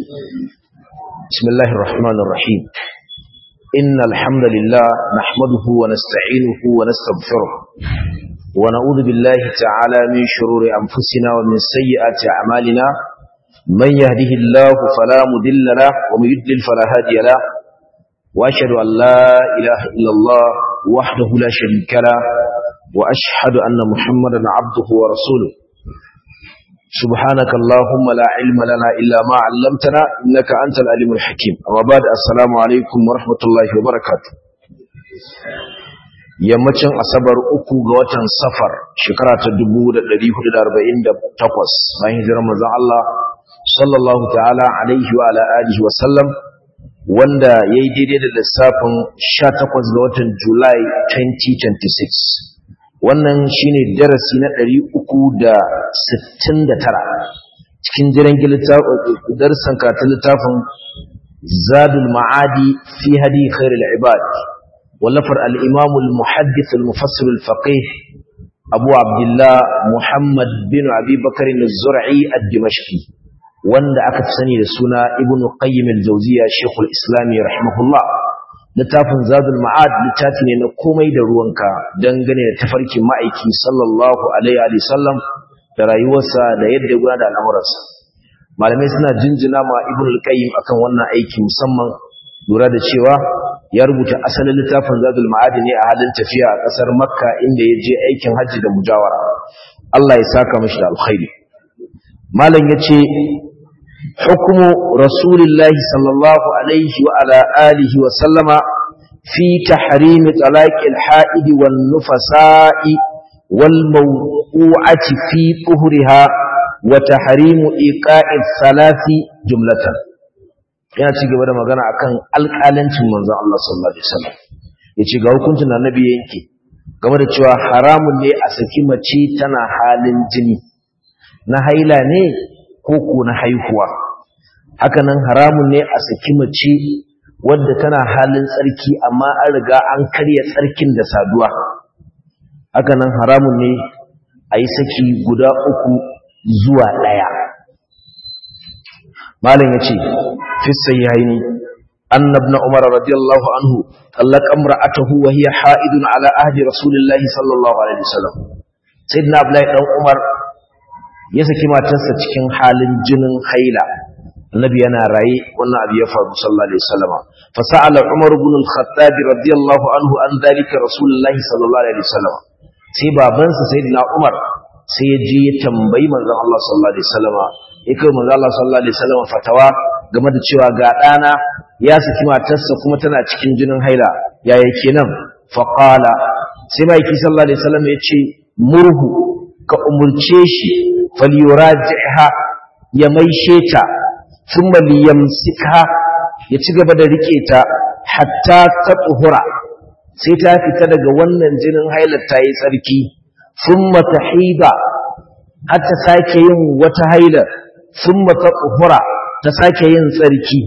بسم الله الرحمن الرحيم إن الحمد لله نحمده ونستعينه ونستغفره ونعوذ بالله تعالى من شرور أنفسنا ومن سيئات أعمالنا من يهده الله فلا مضل له ومن يضلل فلا هادي له وأشهد أن لا إله إلا الله وحده لا شريك له وأشهد أن محمدا عبده ورسوله سبحانك اللهم لا علم لنا إلا ما علمتنا إنك أنت العليم الحكيم أما بعد السلام عليكم ورحمة الله وبركاته yammacin asabar 3 ga watan safar shekara ta 1448 bayan hijirar manzon Allah sallallahu ta'ala alaihi wa ala alihi wa sallam wanda yayi daidai da lissafin 18 ga watan July 2026 wannan shine darasi na 369 cikin jiran darsan karatun littafin Zadul Ma'adi fi hadi khairul ibad wallafar al-Imam al-Muhaddith al-Mufassir al-Faqih Abu Abdullah Muhammad bin Abi Bakr az-Zur'i ad-Dimashqi wanda aka sani da suna Ibn Qayyim al-Jawziyya Sheikhul Islam rahimahullah. Littafin Zadul Ma'ad littafi ne na komai da ruwanka dangane da tafarkin ma'aiki sallallahu alaihi wa sallam da rayuwarsa da yadda ya gudanar da al'amuransa. Malamai suna jinjina ma Ibn al-Qayyim akan wannan aiki musamman lura da cewa ya rubuta asalin littafin Zadul Ma'ad ne a halin tafiya a kasar Makka inda ya je aikin hajji da mujawara. Allah ya saka mishi da alkhairi. Malam yace حكم رسول الله صلى الله عليه وعلى آله وسلم في تحريم طلاق الحائض والنفساء والموقوعة في طهرها وتحريم إيقاع الثلاث جملة. yana ci gaba da magana akan alƙalancin manzon Allah sallallahu alaihi wasallam yace ga hukuncin da annabi yanke game da cewa haramun ne a saki mace tana halin jini na haila ne ko na haihuwa. Hakanan haramun ne a saki mace wadda tana halin tsarki amma an riga an karya tsarkin da saduwa. Hakanan haramun ne a yi saki guda 3 zuwa 1. Malam yace fi sayyihaini anna ibn umar radiyallahu anhu talaqa imra'atahu wa hiya ha'idun ala ahdi rasulillahi sallallahu alaihi wasallam. Sayyidina Abdullahi dan Umar ya saki matarsa cikin halin jinin haila. Annabi yana raye wannan abu ya faru sallallahu alaihi wasallam. Fa sa'ala Umar ibn al-Khattab radiyallahu anhu an dalika Rasulullah sallallahu alaihi wasallam. Sai babansa Sayyidina Umar sai ya je ya tambayi manzon Allah sallallahu alaihi wasallam. Ya kai manzon Allah sallallahu alaihi wasallam fatawa game da cewa ga dana ya saki matarsa kuma tana cikin jinin haila. Yaya kenan? Fa qala sai mai sallallahu alaihi wasallam ya ce murhu ka umurce shi falyuraji'ha ya maishe ta thumma liyamsikha ya ci gaba da rike ta hatta ta tuhura sai ta fita daga wannan jinin hailar ta yi tsarki thumma tahida hatta sake yin wata hailar thumma ta tuhura ta sake yin tsarki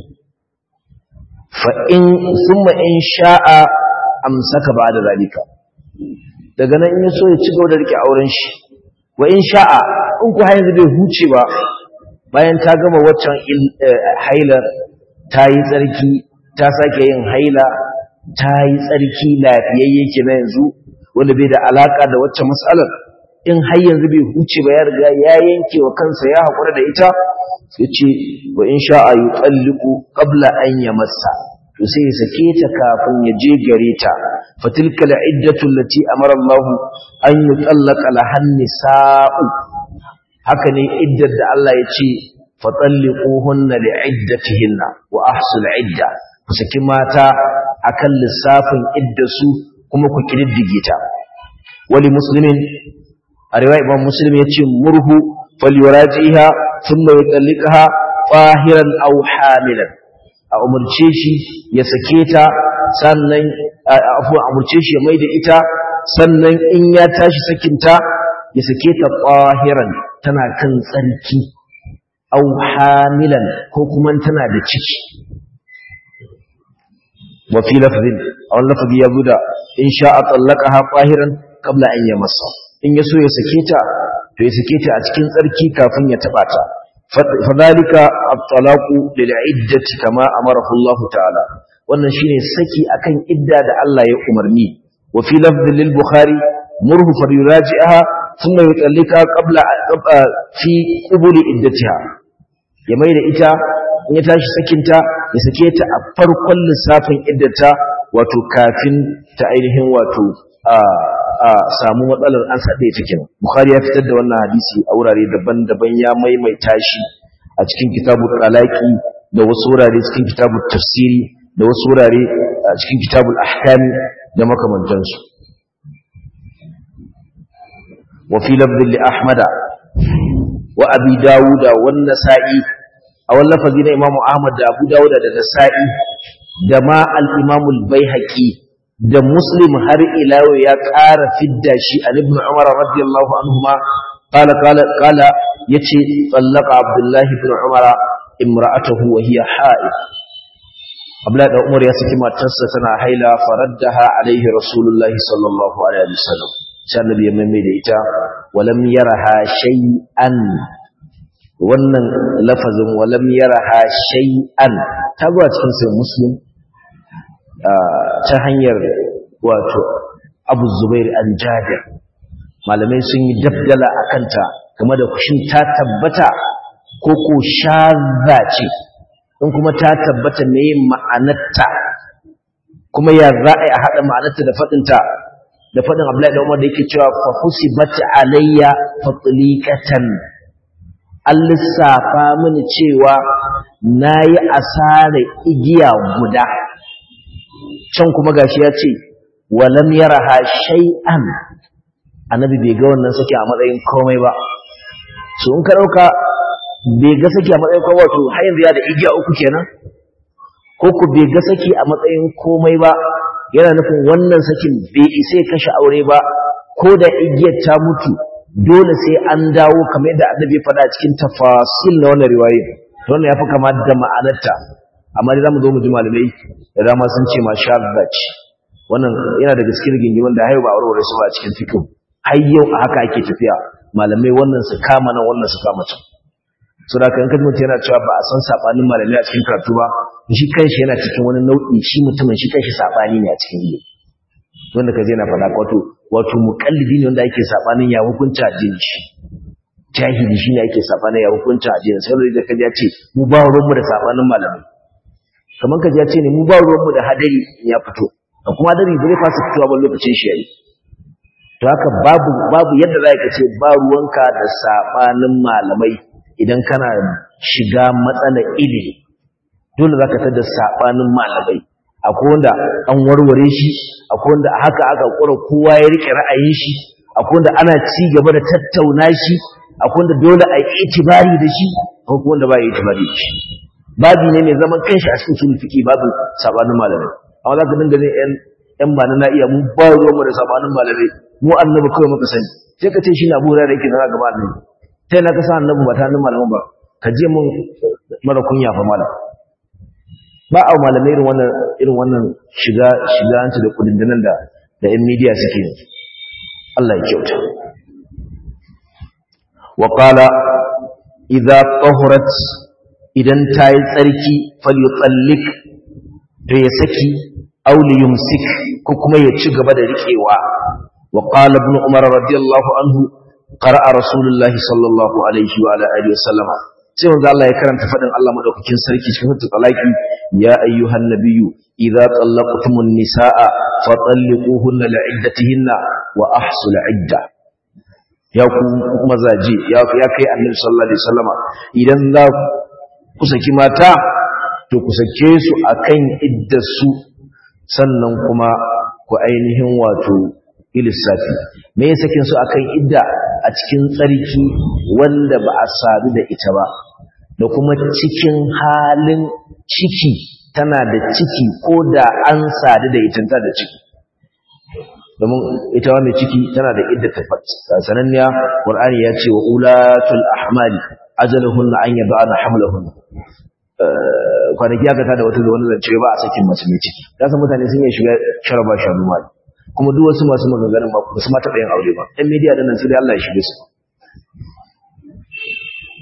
fa in thumma in sha'a amsaka ba'da zalika daga nan in so ya ci gaba da rike auren shi wa in sha'a in ku yanzu bai huce ba bayan ta gama waccan hailar ta yi tsarki ta sake yin haila ta yi tsarki lafiyayye ke na yanzu wanda bai da alaka da waccan matsalar in har yanzu bai huce ba ya riga ya yanke wa kansa ya haƙura da ita sai ce wa in sha'a yutalliqu qabla an yamassa to sai ya sake ta kafin ya je gare ta fatilka al'iddatu allati amara Allah an yutallaqa lahan nisa'u haka ne iddar da Allah ya ce fatalliquhunna li'iddatihinna wa ahsul idda ku saki mata akan lissafin iddasu kuma ku kididdige ta wali muslimin a riwaya Imam Muslim yace murhu falyurajiha thumma yutalliqaha fahiran aw hamilan a umurce shi ya sake ta sannan umurce shi ya maida ita sannan in ya tashi sakinta ya sake ta fahiran tana kan tsarki aw hamilan ko kuma tana da ciki wa fi lafzin aw lafzi ya buda in sha'a tallaqaha fahiran qabla an yamassa in yaso ya sake ta to ya sake ta a cikin tsarki kafin ya taba ta fadhalika at-talaqu lil'iddati kama amarahu Allah ta'ala wannan shine saki akan idda da Allah ya umarni wa fi lafdh lil bukhari murhu falyuraji'aha thumma yutallika qabla fi qubuli iddatiha ya mai da ita in ya tashi sakinta ya sake ta a farkon lissafin iddata wato kafin ta ainihin wato samu matsalar an saɗe ta kenan. Bukhari ya fitar da wannan hadisi a wurare daban-daban ya maimaita shi a cikin kitabul talaqi da wasu wurare cikin kitabul tafsiri da wasu wurare a cikin kitabul ahkam da makamantansu. Wa fi lafdhin li ahmada wa abi dawuda wan nasa'i a wannan lafazi na imamu ahmad da abu dawuda da nasa'i da ma al-imamu al-baihaqi da muslim har ila ya ƙara fidda shi an ibn umar radiyallahu anhuma qala yace tallaqa abdullah ibn umar imra'atuhu wa hiya ha'id abdullah da umar ya saki matarsa tana haila faraddaha alaihi rasulullahi sallallahu alaihi wasallam sai annabi ya mai da ita walam yaraha shay'an wannan lafazin walam yaraha shay'an ta zuwa cikin sai muslim ta hanyar wato Abu Zubair al-Jabir malamai sun yi dabdala akanta game da kushin ta tabbata ko ko shadda ce in kuma ta tabbata me ma'anarta kuma ya za a hada ma'anarta da fadinta da fadin Abdullahi da Umar da yake cewa fa husibat alayya fatliqatan al-lissafa mini cewa nayi asara igiya guda can kuma gashi ya ce walam yaraha shay'an annabi bai ga wannan sake a matsayin komai ba so in ka dauka bai ga sake a matsayin komai wato har yanzu ya da igiya uku kenan ko ku bai ga sake a matsayin komai ba yana nufin wannan sakin bai isa ya kashe aure ba ko da igiyar ta mutu dole sai an dawo kamar yadda annabi ya faɗa cikin tafasil na wannan riwaye wannan yafi kama da ma'anarta amma dai zamu zo mu ji malamai da dama sun ce masha Allah wannan yana da gaskiyar gingimin da hayo ba aure su ba cikin fiqh har yau a haka ake tafiya malamai wannan su kama nan wannan su kama can so da kan kaji mutum yana cewa ba a san sabanin malamai a cikin karatu ba shi kanshi yana cikin wani nau'i shi mutumin shi kanshi sabani ne a cikin ilimi wanda kaje yana faɗa wato muqallidi ne wanda yake sabanin ya hukunta addini shi jahili shine yake sabanin ya hukunta addini sai da kaje ya ce mu ba ruwan mu da sabanin malamai kamar kaje ya ce ne mu ba ruwan mu da hadari ya fito kuma hadari bai fasa fitowa ba lokacin shi yayi to haka babu yadda za ka ce ba ruwanka da sabanin malamai idan kana shiga matsalar ilimi dole za ka tada sabanin malamai akwai wanda an warware shi akwai wanda haka aka kura kowa ya rike ra'ayin shi akwai wanda ana ci gaba da tattauna shi akwai wanda dole a yi itibari da shi akwai wanda ba yi itibari da shi babi ne mai zaman kanshi a cikin usul fiqi babu sabanin malamai amma za ka dinga ne yan ba na iya mu ba ruwan mu da sabanin malamai mu annabi kawai muka sani sai ka ce shi na bura da yake zama gaba annabi sai na ka sa annabi ba ta hannun malaman ba ka je mun mara kunya fa malam ba a malamai irin wannan shiga hanci da kudindinan da yan media suke yi Allah ya kyauta wa qala idza tahurat idan tayi tsarki falyutallik to ya saki aw liyumsik ko kuma ya ci gaba da rikewa wa qala ibn umar radiyallahu anhu qara'a rasulullahi sallallahu alaihi wa ala alihi wasallam sai wanda Allah ya karanta fadin Allah madaukakin sarki cikin suratul talaqi ya ayyuhan nabiyyu idza tallaqtumun nisaa fatalliquhunna li'iddatihinna wa ahsul 'idda ya ku mazaje ya kai annabi sallallahu alaihi wasallam idan za ku saki mata to ku sake su akan iddarsu sannan kuma ku ainihin wato ilissafi me ya sakin su akan idda a cikin tsarki wanda ba a sadu da ita ba da kuma cikin halin ciki tana da ciki ko da an sadu da ita ta da ciki domin ita wannan ciki tana da idda ta sananniya Qur'ani ya ce wa ulatul ahmali ajaluhunna an yad'ana hamlahunna kwanaki aka tada wata da wani zance ba a sakin mace mai ciki kasan mutane sun yi shiga sharaba shanu mali kuma duk wasu masu maganganun ba su ma taɓa yin aure ba ɗan media da nan sai dai Allah ya shige su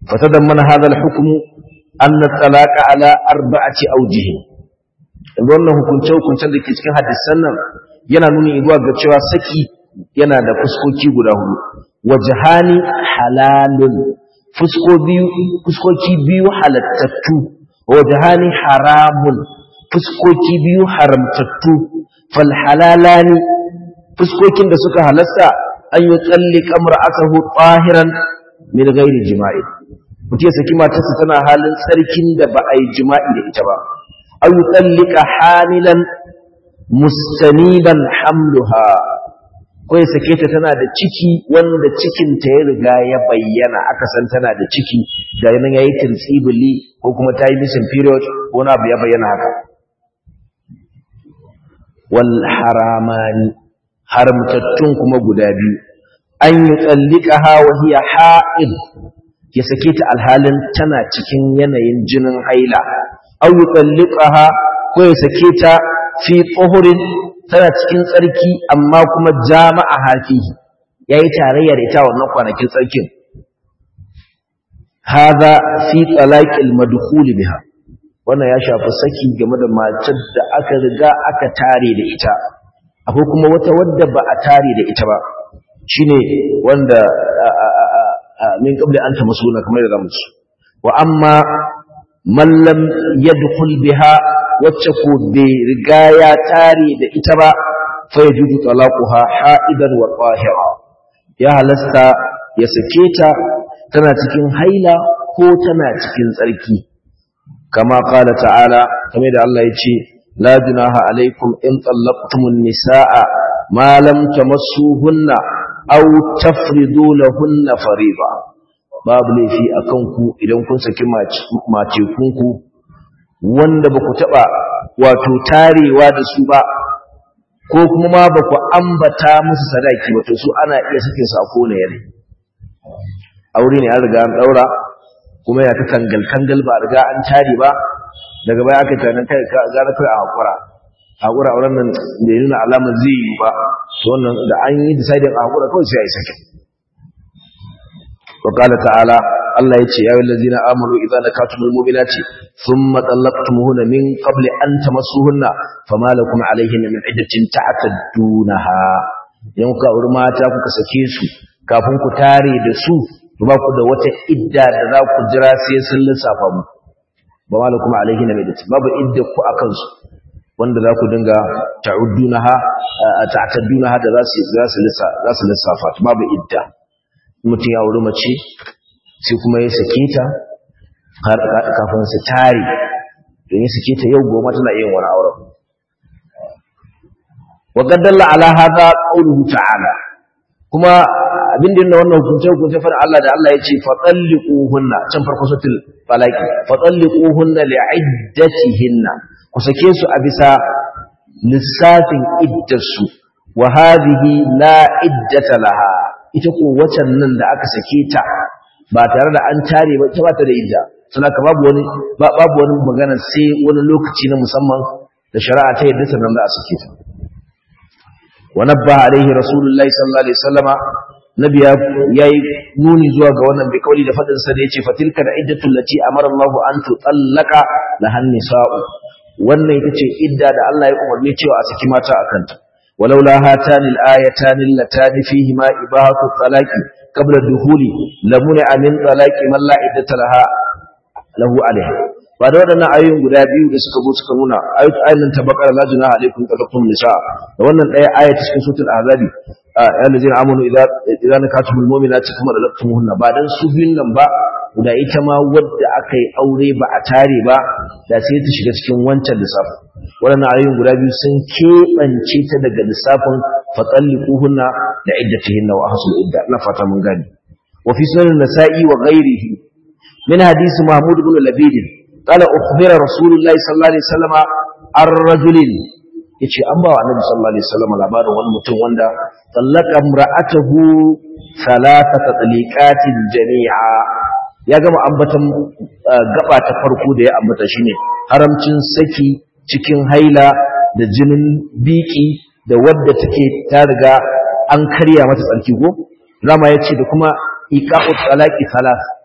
fatadammana hadha al-hukm anna talaqa ala arba'ati awjih wannan hukuncen da ke cikin hadisan nan yana nuni zuwa ga cewa saki yana da fuskoki guda hudu wajhani halalun fuskoki biyu halattattu wajhani haramun fuskoki biyu haramtattu fal halalani fuskokin da suka halasta an yi tsallika mar'atahu tahiran min ghairi jima'i mutum ya saki matarsa tana halin tsarkin da ba a yi jima'i da ita ba an yi tsallika hamilan mustaniban hamluha ko ya sake ta tana da ciki wanda cikinta ya riga ya bayyana aka san tana da ciki da nan yayi tinsibili ko kuma ta yi missing period ko na abu ya bayyana haka wal haramani haramtattun kuma guda biyu an yi tsallikaha wa hiya ha'id ya sake ta alhalin tana cikin yanayin jinin haila aw yi tsallikaha ko ya sake ta fi tsohurin tana cikin tsarki amma kuma jama'a hafihi yayi tarayya da ita wannan kwanakin tsarkin hada fi talaqil madkhul biha wannan ya shafi saki game da matar da aka riga aka tare da ita akwai kuma wata wadda ba a tare da ita ba shine wanda min qabli an tamasuna kamar da zamu ci wa amma man lam yadkhul biha wacce ko bai riga ya tare da ita ba fa yajudu talaquha ha'idan wa tahira ya halasta ya sake ta tana cikin haila ko tana cikin tsarki kama qala ta'ala kamar da Allah ya ce la junaha alaikum in tallaqtumun nisaa ma lam tamassuhunna aw tafridu lahunna fariida babu laifi akan ku idan kun saki mace kunku wanda ba ku taɓa wato tarewa da su ba ko kuma ma ba ku ambata musu sadaki ba to su ana iya sakin su a kone yare aure ne an riga an ɗaura kuma ya ta kangal ba riga an tare ba daga baya aka tunanin kai gara kai a haƙura auren nan da nuna alamar zai yi ba to wannan da an yi deciding a haƙura kawai sai a yi sakin وقال تعالى الله يتي يا الذين آمنوا إذا نكحتم المؤمنات ثم طلقتموهن من قبل أن تمسوهن فما لكم عليهن من عدة تعتدونها idan kuka auri mata kuka sake su kafin ku tare da su to ba ku da wata idda da za ku jira sai sun lissafa mu ba ma lakum alaihinna min idda babu idda ku akan su wanda za ku dinga ta'uddunaha ta'taddunaha da za su lissafa babu idda mutum ya wuri mace sai kuma ya sake ta har kafin su tare don ya sake ta yau goma tana yin wani auren wa qaddalla ala hadha qawluhu ta'ala kuma abin da wannan hukunce fa Allah da Allah ya ce fa talliquhunna can farko suratul falaq fa talliquhunna li'iddatihinna ku sake su a bisa lissafin iddarsu wa hadhihi la iddata laha ita ko wacan nan da aka sake ta ba tare da an tare ba ita ba ta da idda sanaka babu wani magana sai wani lokaci na musamman da shari'a ta yadda sanan da a sake ta wa nabbaha alaihi rasulullahi sallallahu alaihi wasallama nabiya yayi nuni zuwa ga wannan bi kauli da fadin sa da yace fatilka da iddatul lati amara Allahu an tutallaka lahan nisa'u wannan ita ce idda da Allah ya umarni cewa a saki mata akan ta ولولا هاتان الآيتان اللتان فيهما إباحة الطلاق قبل الدخول لمنع من طلاق من لا عدة له عليه بعد wannan ayoyin guda biyu da suka zo suka nuna ayoyin ta bakara la junaha alaikum talaqtum nisa da wannan daya aya ta cikin suratul ahzab allazina amanu idza nakatumul mu'minati kuma talaqtumuhunna ba dan su biyun nan ba da ita ma wadda akai aure ba a tare ba da sai ta shiga cikin wancan lissafin wannan ayoyin guda biyu sun keɓance ta daga lissafin fatalliquhunna da iddatihinna wa ahsul idda na fata mun gani wa fi sunan nasa'i wa ghairihi min hadisi mahmud ibn labid qala ukhbira rasulullahi sallallahu alaihi wasallam ar-rajulin yace an bawa annabi sallallahu alaihi wasallam labarin wani mutum wanda tallaka imra'atahu thalathata taliqatin jami'a ya gama ambatan gaba ta farko da ya ambata shine haramcin saki cikin haila da jinin biki da wadda take ta riga an karya mata tsarki ko rama yace da kuma iqa'ut talaqi thalath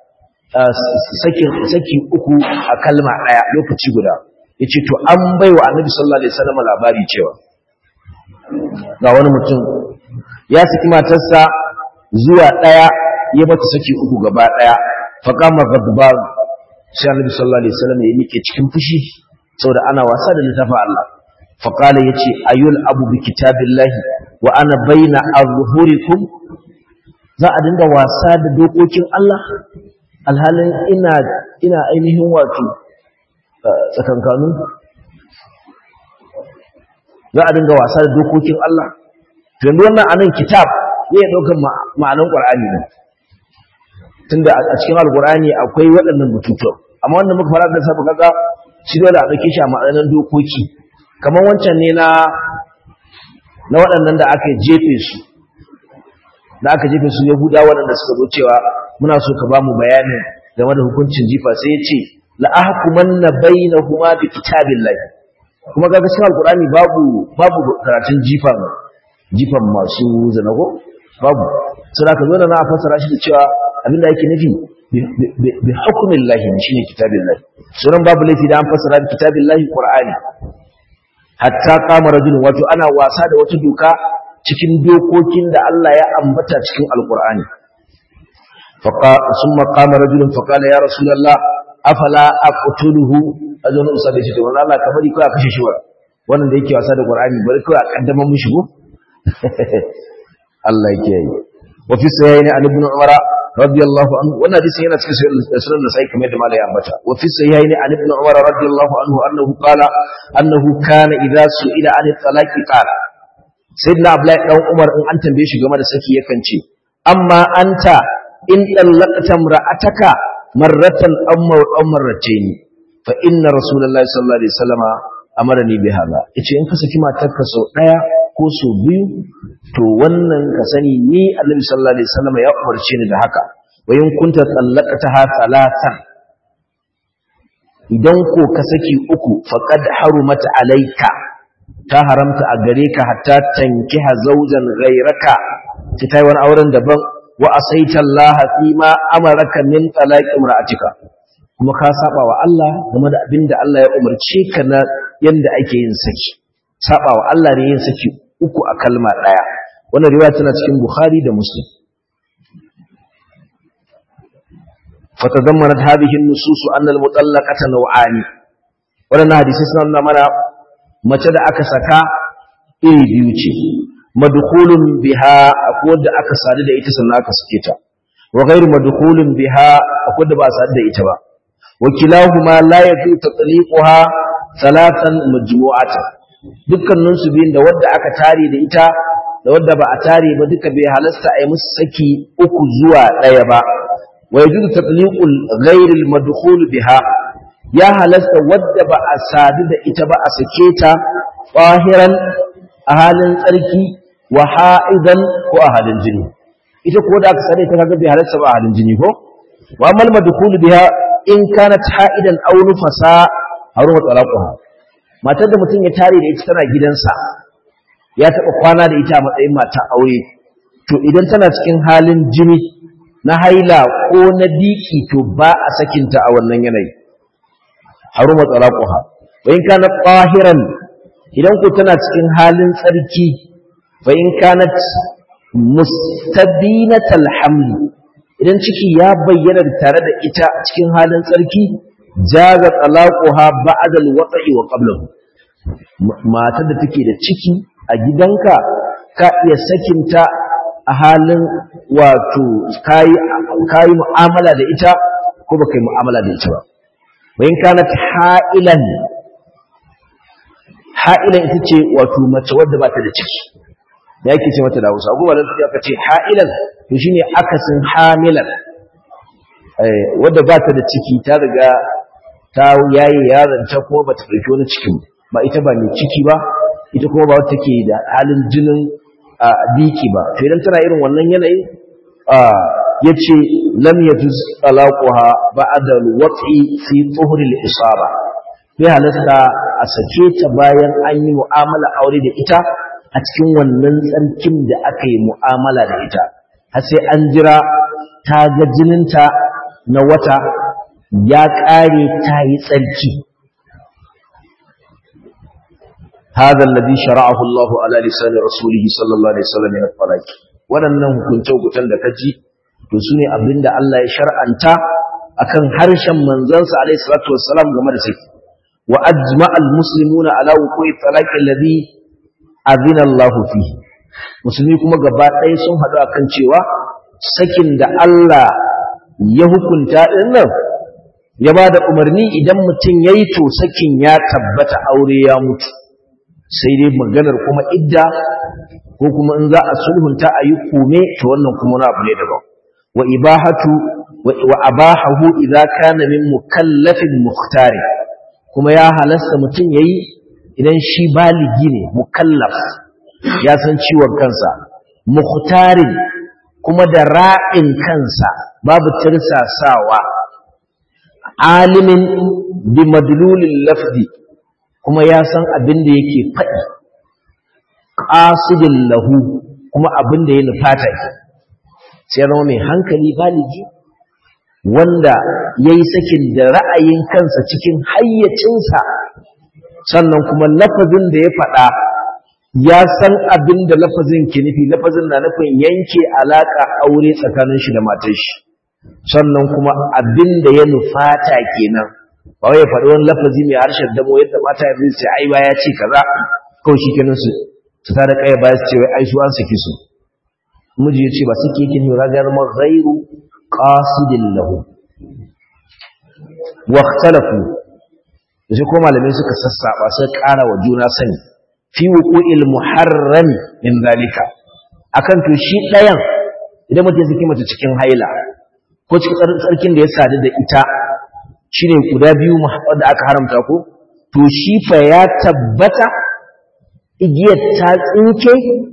saki uku a kalma daya lokaci guda yace to an baiwa annabi sallallahu alaihi wasallam labari cewa ga wani mutum ya saki matarsa zuwa daya ya mata saki uku gaba daya faqama ghadban sai annabi sallallahu alaihi wasallam ya mike cikin fushi saboda ana wasa da littafin Allah faqala yace ayul abu bi kitabillahi wa ana baina azhurikum za a dinga wasa da dokokin Allah alhalin ina ainihin wato tsakankanu za a dinga wasa da dokokin Allah to yanzu wannan anan kitab zai daukar ma'anan Qur'ani ne tunda a cikin Al-Qur'ani akwai waɗannan bututun amma wannan muka fara da sabu kaga shi dole a dauke shi a ma'anan dokoki kamar wancan ne na waɗannan da aka jefe su Yahuda waɗanda suka zo cewa muna so ka ba mu bayanin game da hukuncin jifa sai ya ce la ahkumanna bainahuma bi kitabillahi kuma ga cikin Al-Qur'ani babu karatun jifan masu zanago babu sai ka zo da na fassara shi da cewa abinda yake nufi bi hukmillahi shine kitabillahi sunan babu laifi da an fassara bi kitabillahi Qur'ani hatta qama rajulun wato ana wasa da wata doka cikin dokokin da Allah ya ambata cikin Al-Qur'ani summa qama rajulun faqala ya rasulullah afala aqtuluhu azan usabe shi to Allah ka bari kai a kashe shi wannan da yake wasa da Qur'ani bari kai a kaddama mun shigo Allah yake yi wa fi sayyidina ibn Umar radiyallahu anhu wannan hadisi yana cikin sunan Nasa'i kamar da malai ambata wa fi sayyidina ibn Umar radiyallahu anhu annahu kana idza su'ila an talaqi qala sayyidina Abdullahi dan Umar in an tambaye shi game da saki yakan ce amma anta in dallaqta imra'ataka marratan aw marratayn fa inna rasulullahi sallallahu alaihi wasallama amarani bi hada yace in ka saki matarka sau daya ko sau biyu to wannan ka sani ni annabi sallallahu alaihi wasallama ya umarce ni da haka wa in kunta dallaqtaha thalathan idan ko ka saki uku faqad harumat alayka ta haramta a gare ka hatta tankiha zawjan ghayraka ki tayi wani auren daban wa asaita Allah fi ma amaraka min talaqi imra'atika kuma ka saba wa Allah game da abinda Allah ya umarce ka na yanda ake yin saki saba wa Allah ne yin saki uku a kalma daya wannan riwaya tana cikin Bukhari da Muslim fatadammanat hadhihi an-nusus anna al-mutallaqata naw'ani wannan hadisi suna nuna mana mace da aka saka iri biyu ce madkhulun biha akwai wanda aka sadu da ita sannan aka sake ta wa ghairu madkhulun biha akwai wanda ba sadu da ita ba wa kilahuma la yajuzu tatliquha thalathan majmu'atan dukkanin su biyun da wanda aka tare da ita da wanda ba a tare ba duka bai halasta a yi musu saki uku zuwa daya ba wa yajuzu tatliqul ghairil madkhul biha ya halasta wadda ba a sadu da ita ba a sake ta zahiran a halin tsarki wa ha'idan ko a halin jini ita ko da aka sadu ita kaga bai halasta ba a halin jini ko wa mal madkhul biha in kanat ha'idan aw nufasa haruma talaquha matar da mutum ya tare da ita tana gidansa ya taba kwana da ita a matsayin mata aure to idan tana cikin halin jini na haila ko na diki to ba a sakinta a wannan yanayi haruma talaquha wa in kanat tahiran idan ku tana cikin halin tsarki fa in kanat mustabinatal haml idan ciki ya bayyana tare da ita cikin halin tsarki jaza talaquha ba'da al-wat'i wa qablahu matar da take da ciki a gidanka ka iya sakinta a halin wato kai mu'amala da ita ko baka yi mu'amala da ita ba wayin kanat ha'ilan ita ce wato mace wadda ba ta da ciki da yake ce mata da Hausa ko balan sai aka ce ha'ilan to shine akasin hamilan wadda ba ta da ciki ta riga ta yaye yaron ta kuma bata dauki wani cikin ba ita ba ne ciki ba ita kuma ba wata take da halin jinin biki ba to idan tana irin wannan yanayi yace lam yajuz talaquha ba'da al-wat'i fi tuhri al-isaba bai halasta a sake ta bayan an yi mu'amala aure da ita a cikin wannan tsarkin da aka yi mu'amala da ita har sai an jira ta ga jininta na wata ya ƙare ta yi tsarki. هذا الذي شرعه الله على لسان رسوله صلى الله عليه وسلم من الطلاق. waɗannan hukunce-hukuncen da kaji to su ne abinda Allah ya shar'anta akan harshen manzansa alaihi salatu wassalam game da saki. wa ajma'al muslimuna ala wuqu'i talaq alladhi azina Allah fihi. musulmi kuma gaba ɗaya sun haɗu akan cewa sakin da Allah ya hukunta din nan ya bada umarni idan mutum yayi to sakin ya tabbata, aure ya mutu. sai dai maganar kuma idda ko kuma in za a sulhunta a yi kome to wannan kuma wani abu ne daban. wa abahahu idza kana min mukallafin muhtari, kuma ya halasta mutum yayi idan shi baligi ne, mukallaf ya san ciwon kansa, muhtarin kuma da ra'in kansa babu tirsasawa, alimin bi madlulil lafzi kuma ya san abin da yake faɗi, qasidin lahu kuma abin da ya nufata ke. sai zama mai hankali baligi wanda yayi sakin da ra'ayin kansa cikin hayyacinsa, sannan kuma lafazin da ya faɗa ya san abin da lafazin ke nufi. lafazin na nufin yanke alaka aure tsakanin shi da matar shi, sannan kuma abin da ya nufata kenan. ba wai ya faɗi wani lafazi mai harshen damo yadda mata yanzu sai ai ba ya ce kaza kawai shi kenan su ta da kai ba su ce wai ai su an saki su. miji ya ce ba suke yake ne raga zama ghairu qasidin lahu. wa ikhtalafu, da shi ko malamai suka sassaba sai ƙara wa juna sani fi wuqu'il muharram min zalika, akan to shi ɗayan idan mutum ya saki mace cikin haila ko cikin tsarkin da ya sadu da ita shine guda biyu da aka haramta ko to shi fa ya tabbata igiyar ta tsinke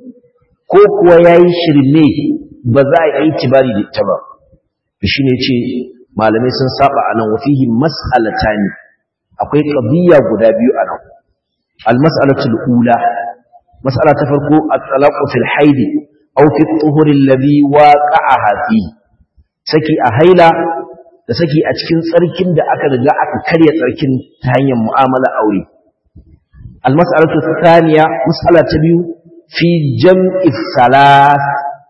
ko kuwa yayi shirme ba za a yi tibari da ita ba. to shine yace malamai sun saba anan wa fihi mas'alatani, akwai qadiyya guda biyu anan. al-mas'alatu al-ula, mas'ala ta farko at-talaqu fil haid aw fi at-tuhur alladhi waqa'aha fi, saki a haila da saki a cikin tsarkin da aka riga aka karya tsarkin ta hanyar mu'amala aure. al-mas'alatu thaniya, mas'ala ta biyu fi jam'i salat,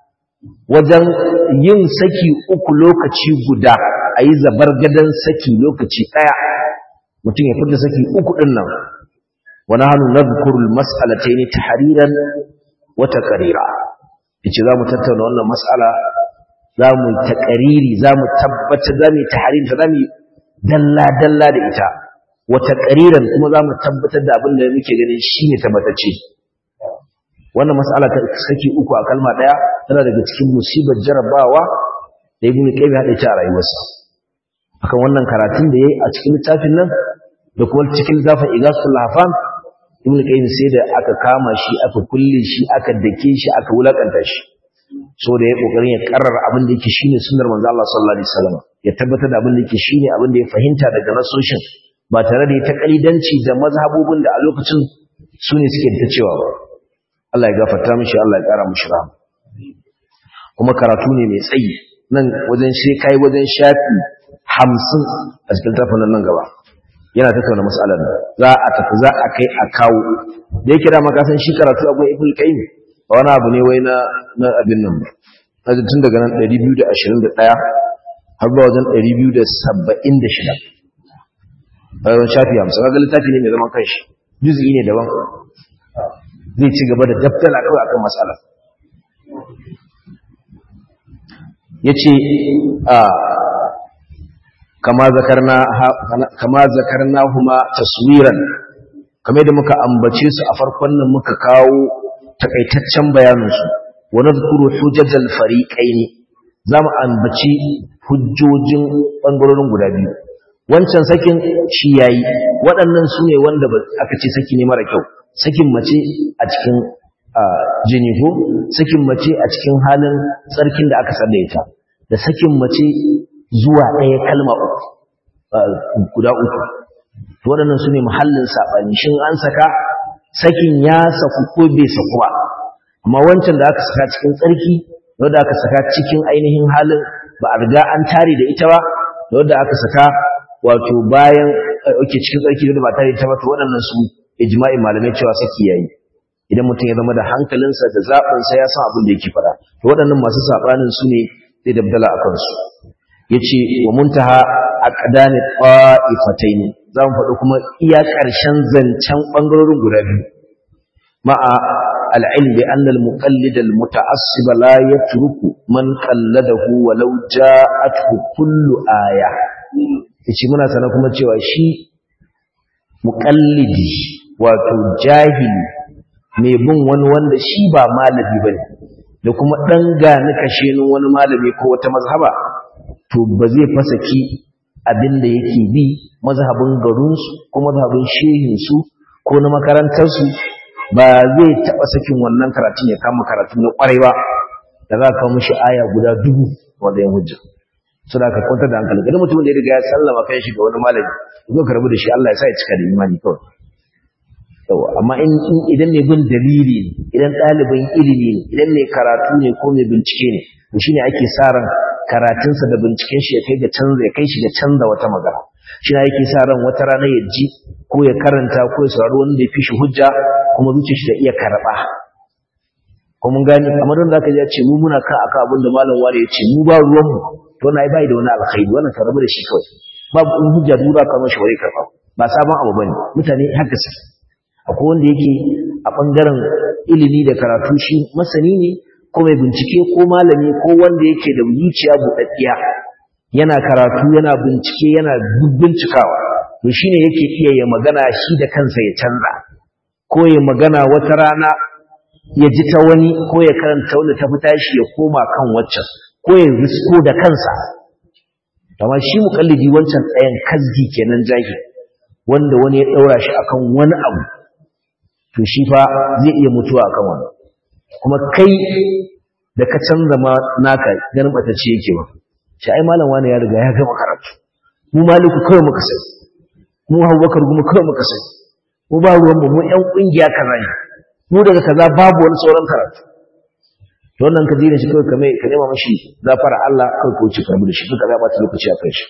wajen yin saki uku lokaci guda, ayi zabargadan saki lokaci daya, mutum ya fita saki uku din nan. wa nahnu nadhkuru al-mas'alatayn tahriran wa taqrira. yace za mu tattauna wannan mas'ala, za mu taƙariri, za mu tabbatar, za mu yi taharin ta, za mu yi dalla-dalla da ita, wata ƙariran kuma za mu tabbatar da abin da muke ganin shi ne tabbatacce. wannan mas'ala ta saki uku a kalma ɗaya tana daga cikin musibar jarabawa da ibn qayyim ya ta a rayuwarsa. akan wannan karatun da yayi a cikin littafin nan da kuma cikin littafin igasul lahfan, ibn qayyim sai da aka kama shi, aka kulle shi, aka dake shi, aka wulakanta shi, so da ya kokarin ya karrar abin da yake shine sunnar manzo Allah sallallahu alaihi wasallam, ya tabbatar da abin da yake shine abin da ya fahimta daga nasoshin, ba tare da ya ta kalidanci da mazhabobin da a lokacin su ne suke ta cewa ba. Allah ya gafarta mishi, Allah ya kara mishi rahama. kuma karatu ne mai tsayi, nan wajen kai wajen shafi 50 a cikin tafin nan gaba yana tattauna mas'alar nan, za a tafi za a kai a kawo. da yake da maka san shi karatu akwai ibn qayyim ba wani abu ne wai na abin nan ba. tun daga nan 221 har zuwa wajen 276 bayan shafi 50, kaga littafi ne mai zaman kanshi, juz'i ne daban, zai ci gaba da daftala kawai akan mas'ala. yace kama zakarna huma taswiran, kamar da muka ambace su a farkon nan muka kawo takaitaccen bayaninsu. wa nadhkuru hujjal fariqain, zamu ambaci hujjojin bangarorin guda biyu. wancan sakin shi yayi, waɗannan su ne wanda aka ce saki ne mara kyau, sakin mace a cikin jini ko sakin mace a cikin halin tsarkin da aka sanda ita, da sakin mace zuwa ɗaya kalma guda uku. waɗannan su ne muhallin saɓani, shin an saka sakin ya saku ko bai saku ba. amma wancan da aka saka cikin tsarki, wanda aka saka cikin ainihin halin ba a riga an tare da ita ba, da wanda aka saka wato bayan cikin tsarki da ba tare da tabbata waɗannan su ijma'in malamai cewa saki yayi idan mutum ya zama da hankalinsa da zaɓinsa ya san abin da yake faɗa to waɗannan masu saɓanin su ne zai dabdala a kansu yace wa muntaha aqdani qa'ifatayn za mu faɗi kuma iya ƙarshen zancen ɓangarorin guda biyu ma'a al'ilm bi anna al-muqallid al-muta'assib la yatruku man qalladahu walau ja'athu kullu aya yace muna sana kuma cewa shi muqallidi wato jahili mai bin wani wanda shi ba malami bane da kuma dan gani kashenin wani malami ko wata mazhaba to ba zai fasaki abinda yake bi mazhabin garinsu ko mazhabin shehinsu ko na makarantarsu ba zai taɓa sakin wannan karatun ya kama karatun na ƙwarai ba da za ka mishi aya guda 1000 wanda ya hujja su da ka kwantar da hankali idan mutum da ya riga ya sallama kan shi ga wani malami zo ka rabu da shi Allah ya sa ya cika da imani kawai yawa amma idan mai bin dalili ne idan ɗalibin ilimi ne idan mai karatu ne ko mai bincike ne to shine ake sa ran karatunsa da binciken shi ya kai shi ga canza wata magana shi ne yake sa ran wata rana ya ji ko ya karanta ko ya saurari wanda ya fi shi hujja kuma zuciyar shi da iya karɓa ko mun gani kamar da zaka ji ya ce mu muna kan aka abin da malam wani ya ce mu ba ruwan mu to na bai da wani alkhairi wannan ka rabu da shi kawai babu in hujja dura ka mashi wai karɓa ba sabon abu bane mutane haka su akwai wanda yake a bangaren ilimi da karatu shi masani ne ko mai bincike ko malami ko wanda yake da zuciya buɗaɗɗiya yana karatu yana bincike yana bincikawa to shine yake iya ya magana shi da kansa ya canza ko ya magana wata rana ya ji ta wani ko ya karanta wanda ta fita shi ya koma kan waccan ko ya risko da kansa amma shi muƙallidi wancan tsayen kazgi kenan jahil wanda wani ya ɗaura shi akan wani abu to shi fa zai iya mutuwa akan wani kuma kai da ka canza ma naka ganin batacce yake ba shi ai malam wani ya riga ya gama karatu mu maliku kawai muka sai mu Abubakar kuma kawai muka sai mu ba ruwan mu ƴan kungiya kaza ne mu daga kaza babu wani sauran karatu to wannan ka dina shi kawai ka nema mashi zafara Allah kawai ko ci karbu da shi duka za ba ta lokaci a kai shi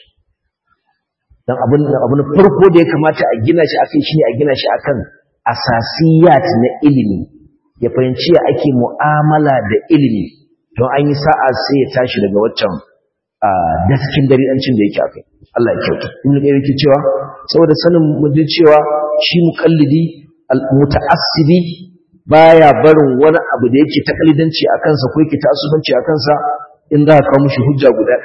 dan abin farko da ya kamata a gina shi akai shine a gina shi akan asasiyat na ilimi ya fahimci ya ake mu'amala da ilimi don an yi sa'a sai ya tashi daga waccan daskin dari'ancin da yake akai Allah ya kyauta in da yake cewa saboda sanin mujin cewa shi muqallidi al-muta'assibi baya barin wani abu da yake takalidanci a kansa ko yake ta'assubanci a kansa in za ka kawo mishi hujja guda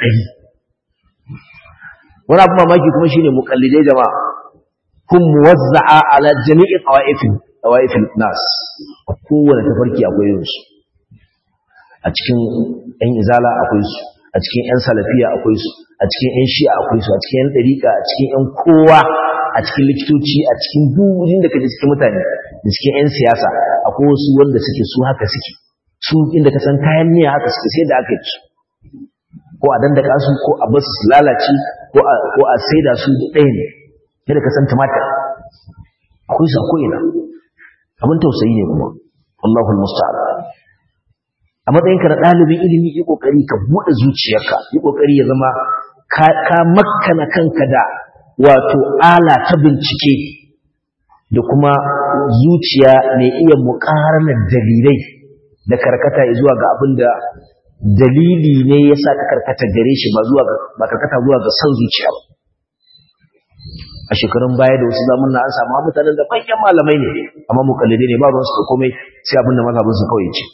100 wani abu mamaki kuma shine muqallidai jama'a hum muwazza'a ala jami'i qawaifin nas kowane tafarki akwai su a cikin ɗan izala akwai su a cikin ɗan salafiya akwai su a cikin ɗan shi'a akwai su a cikin ɗan ɗariƙa a cikin ɗan kowa a cikin likitoci a cikin durin da kaje cikin mutane da cikin ɗan siyasa akwai wasu wanda suke su haka suke su inda ka san kayan miya haka suke sai da aka yi su ko a dandaka su ko a basu su lalace ko a saida su ɗaya ne yadda ka san tumatir akwai su a ko'ina abin tausayi ne kuma Allahu al-musta'an a matsayinka na ɗalibin ilimi yi ƙoƙari ka buɗe zuciyarka yi ƙoƙari ya zama ka makkana kanka da wato ala ta bincike da kuma zuciya mai iya muƙaranar dalilai da karkata zuwa ga abin da dalili ne ya sa ka karkata gare shi ba karkata zuwa ga son zuciya ba a shekarun baya da wasu zamun na an samu mutanen da manyan malamai ne amma mukallide ne ba ruwansu da komai sai abin da mazhabinsu kawai ce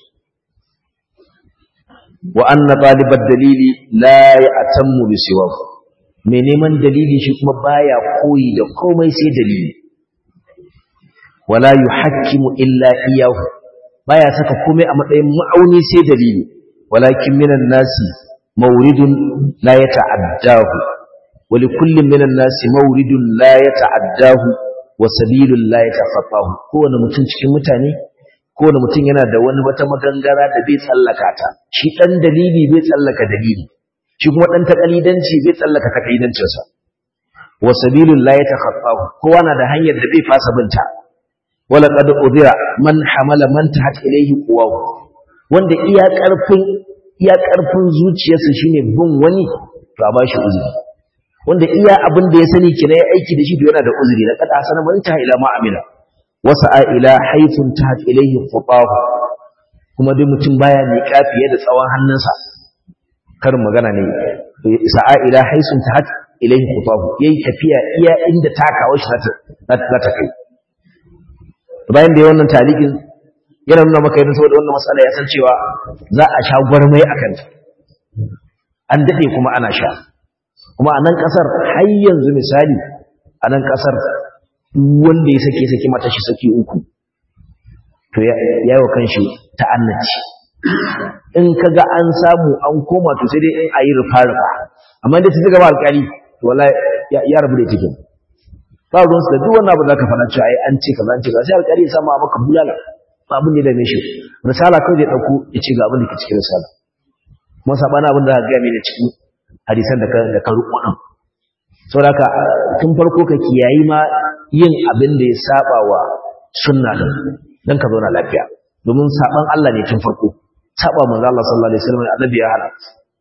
wa anna talibad dalili la ya'tammu bi siwahu mai neman dalili shi kuma baya koyi da komai sai dalili wala yuhakkimu illa iyyahu baya saka komai a matsayin ma'auni sai dalili walakin minan nasi mawridun la yata'addahu wa likullin minan nasi mawridun la yata'addahu wa sabilun la yatafattahu kowane mutum cikin mutane kowane mutum yana da wata magangara da bai tsallaka ta shi dan dalili bai tsallaka dalili shi kuma dan takalidanci bai tsallaka takalidancinsa wa sabilun la yatakhattahu kowa na da hanyar da bai fasa binta wala qad udira man hamala man tahat ilayhi quwahu wanda iya karfin zuciyarsa shine bin wani to a bashi uzuri wanda iya abin da ya sani kina ya aiki da shi to yana da uzuri na kada hasana man ta ila ma amila wasa'a ila haythun tahat ilayhi khutahu kuma dai mutum baya miƙa fiye da tsawon hannunsa karin magana ne sa'a ila haythun tahat ilayhi khutahu yayi tafiya iya inda takawa shi za ta kai bayan da wannan talikin yana nuna maka yadda saboda wannan matsala ya san cewa za a sha gwarmai akan ta an dade kuma ana sha kuma a nan kasar har yanzu misali a nan kasar wanda ya saki mata shi saki uku to ya yi wa kanshi ta'annaci in kaga an samu an koma to sai dai in ayi rufa amma da sai gaba alƙali to wallahi ya rabu da take ba ruwan su da duk wannan abu da ka faɗa cewa ai an ce kaza an ce kaza sai alƙali ya samu maka bulala ba abin da mai shi risala kawai zai dauko ya ce ga abin da ke cikin risala kuma sabana abin da ka ga mai da cikin hadisan da ka ruko din saboda haka tun farko ka kiyayi ma yin abin da ya saba wa sunna din dan ka zauna lafiya domin saban Allah ne tun farko saba manzo Allah sallallahu alaihi wasallam annabi ya hana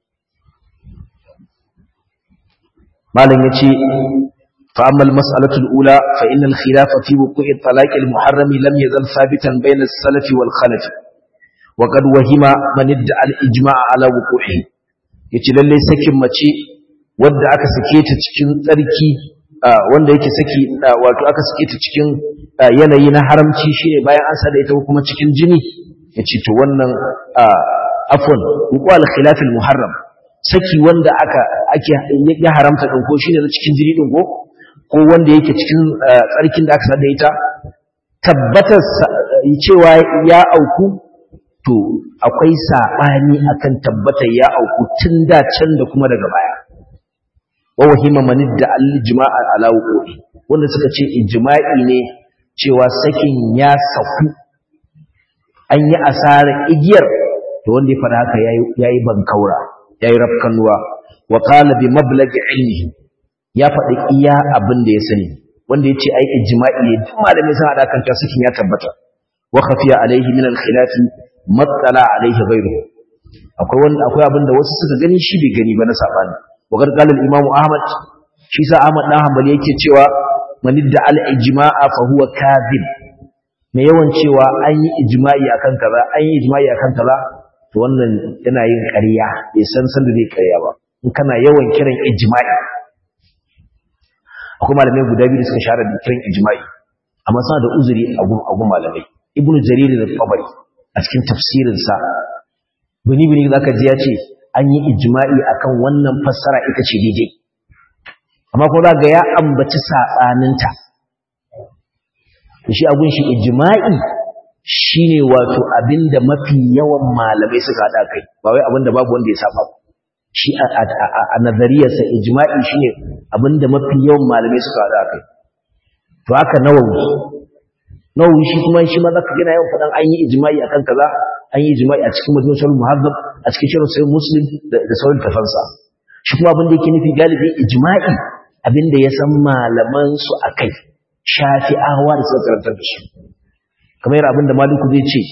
malam yace fa amma al-mas'alatu al-ula fa inna al-khilafa fi wuqu'i at-talaq al-muharram lam yazal thabitan bayna as-salaf wal-khalaf wa qad wahima man idda al-ijma' ala wuqu'ihi yace lalle sakin mace wanda aka sake ta cikin tsarki wanda yake saki wato aka sake ta cikin yanayi na haramci shine bayan an sada ita kuma cikin jini yace to wannan afwan wuqal khilaf al muharram saki wanda ake ya haramta din ko shine na cikin jini din ko wanda yake cikin tsarkin da aka sada ita tabbatar cewa ya auku to akwai sabani akan tabbatar ya auku tun da can da kuma daga baya wa wahima man idda al-ijma'a ala wuqu'i wanda suka ce ijma'i ne cewa sakin ya saku an yi asarar igiyar to wanda ya fara haka yayi bankaura yayi rafkanuwa wa qala bi mablaghi ilmihi ya faɗi iya abin da ya sani wanda yace ai ijma'i ne duk malamai sun hada kanta sakin ya tabbata wa khafiya alaihi min al-khilafi matsala alaihi ghayruhu akwai abin da wasu suka gani shi bai gani ba na sabani وقد قال الإمام أحمد شيسا أحمد ناهم بل يكي تشوى من ادعى الإجماع فهو كاذب ما يوان تشوى أي إجماعي أكن كذا أي إجماعي أكن كذا wannan yana yin ƙarya bai san da zai ƙarya ba in kana yawan kiran ijma'i akwai malamai guda biyu da suka share da kiran ijma'i amma suna da uzuri a gun malamai ibnu jarir al-tabari a cikin tafsirin sa bini zaka ji ya ce an yi ijma'i akan wannan fassara ita ce daidai amma ko zaga ya ambaci sabaninta shi abun shi ijma'i shine wato abinda mafi yawan malamai suka hada kai ba wai abinda babu wanda ya saba shi a nazariyarsa ijma'i shine abinda mafi yawan malamai suka hada kai to haka nawawi shi kuma shi ma zaka gina yawan fadan an yi ijma'i akan kaza an yi ijma'i a cikin majmu'ul muhazzab a cikin shirin sai muslim da sauran tafansa shi kuma abin da yake nufi galibi ijma'i abin da ya san malaman su akai shafi'awa da suka karanta da shi kamar yadda abin da maliku zai ce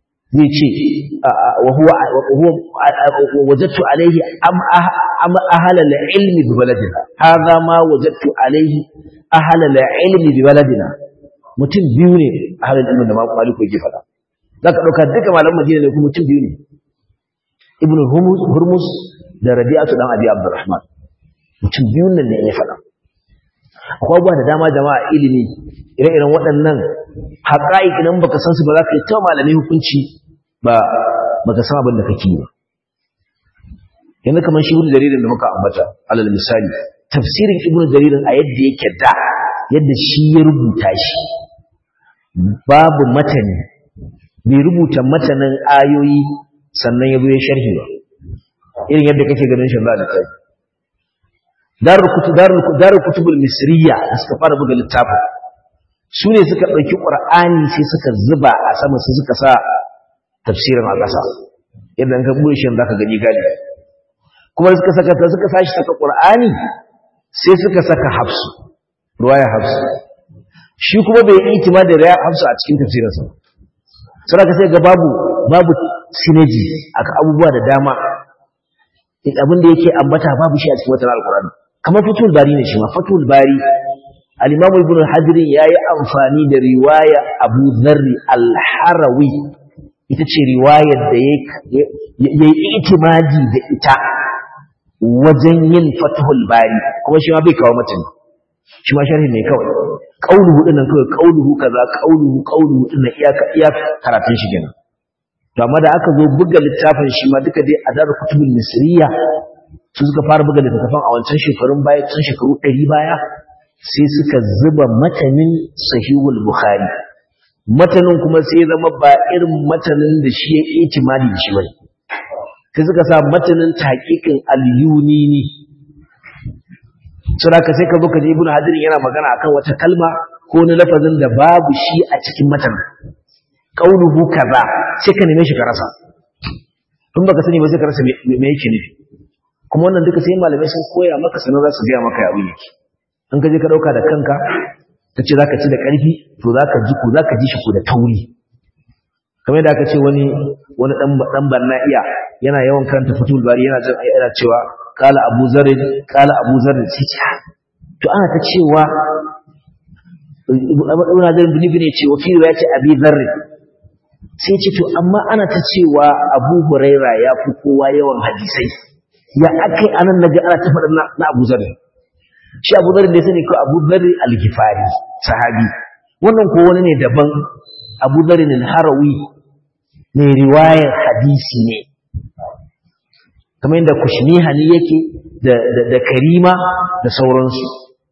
wa huwa wajadtu alayhi am ahla al-ilmi bi baladina hadha ma wajadtu alayhi ahla al-ilmi bi baladina mutum biyu ne ahla al-ilmi da maliku yake faɗa za ka ɗauka duka malaman Madina ne kuma mutum biyu ne ibn hurmus da rabi'atu dan abi abdurrahman mutum biyun nan ne ya faɗa akwai abubuwa da dama jama'a ilimi ire-iren waɗannan haƙa'iq idan baka san su ba za ka yi ta malamai hukunci ba baka san abin da kake yi ba yanzu kamar shi ibn jaririn da muka ambata alal misali tafsirin ibn jaririn a yadda yake da yadda shi ya rubuta shi babu matani bai rubuta matanin ayoyi sannan ya zo ya sharhi ba irin yadda kake ganin shi ba da kai darul kutubul misriya da suka fara buga littafin su ne suka ɗauki ƙur'ani sai suka zuba a sama sai suka sa tafsirin a ƙasa yadda an ka buɗe shi za ka gani galibi kuma suka sashi saka ƙur'ani sai suka saka hafsu ruwaya hafsu shi kuma bai yi itima da ruwaya hafsu a cikin tafsirinsa sai ka sai ga babu synergy aka abubuwa da dama abin da yake ambata babu shi a cikin watan alkurani kamar Fathul Bari ne shi ma Fathul Bari al-Imam Ibn Hajar yayi amfani da riwaya Abu Dharr al-Harawi ita ce riwayar da yayi itimadi da ita wajen yin Fathul Bari kuma shi ma bai kawo matan shi ma sharhi ne kawai qauluhu dinnan kawai qauluhu kaza qauluhu dinnan iya karatun shi kenan to amma da aka zo buga littafin shi ma duka dai a dar kutubul misriya su suka fara buga littafin a wancan shekarun baya tun shekaru 100 baya sai suka zuba matanin sahihul bukhari matanin kuma sai zama ba irin matanin da shi ya itimadi da shi bane sai suka sa matanin tahqiqin al-yunini sai ka zo ka ji ibnu hadir yana magana akan wata kalma ko wani lafazin da babu shi a cikin matanin qauluhu kaza sai ka neme shi ka rasa in baka sani ba sai ka rasa me yake nufi kuma wannan duka sai malamai sun koya maka sanar za su ga maka ya yake in ka je ka dauka da kanka kace zaka ci da karfi to zaka ji shi ko da tauri kamar da aka ce wani dan barna iya yana yawan karanta Fathul Bari yana cewa qala Abu Zarr sai to ana ta cewa Ibn Hajar bin ne ce wa fi riwayati Abi Zarr sai ce to amma ana ta cewa Abu Huraira ya fi kowa yawan hadisai ya akai anan naga ana ta faɗa na Abu Zarr shi Abu Zarr ne sani ko Abu Zarr al-Ghifari sahabi wannan ko wani ne daban Abu Zarr al-Harawi ne riwayar hadisi ne kamar yadda Kushnihani yake da Karima da sauransu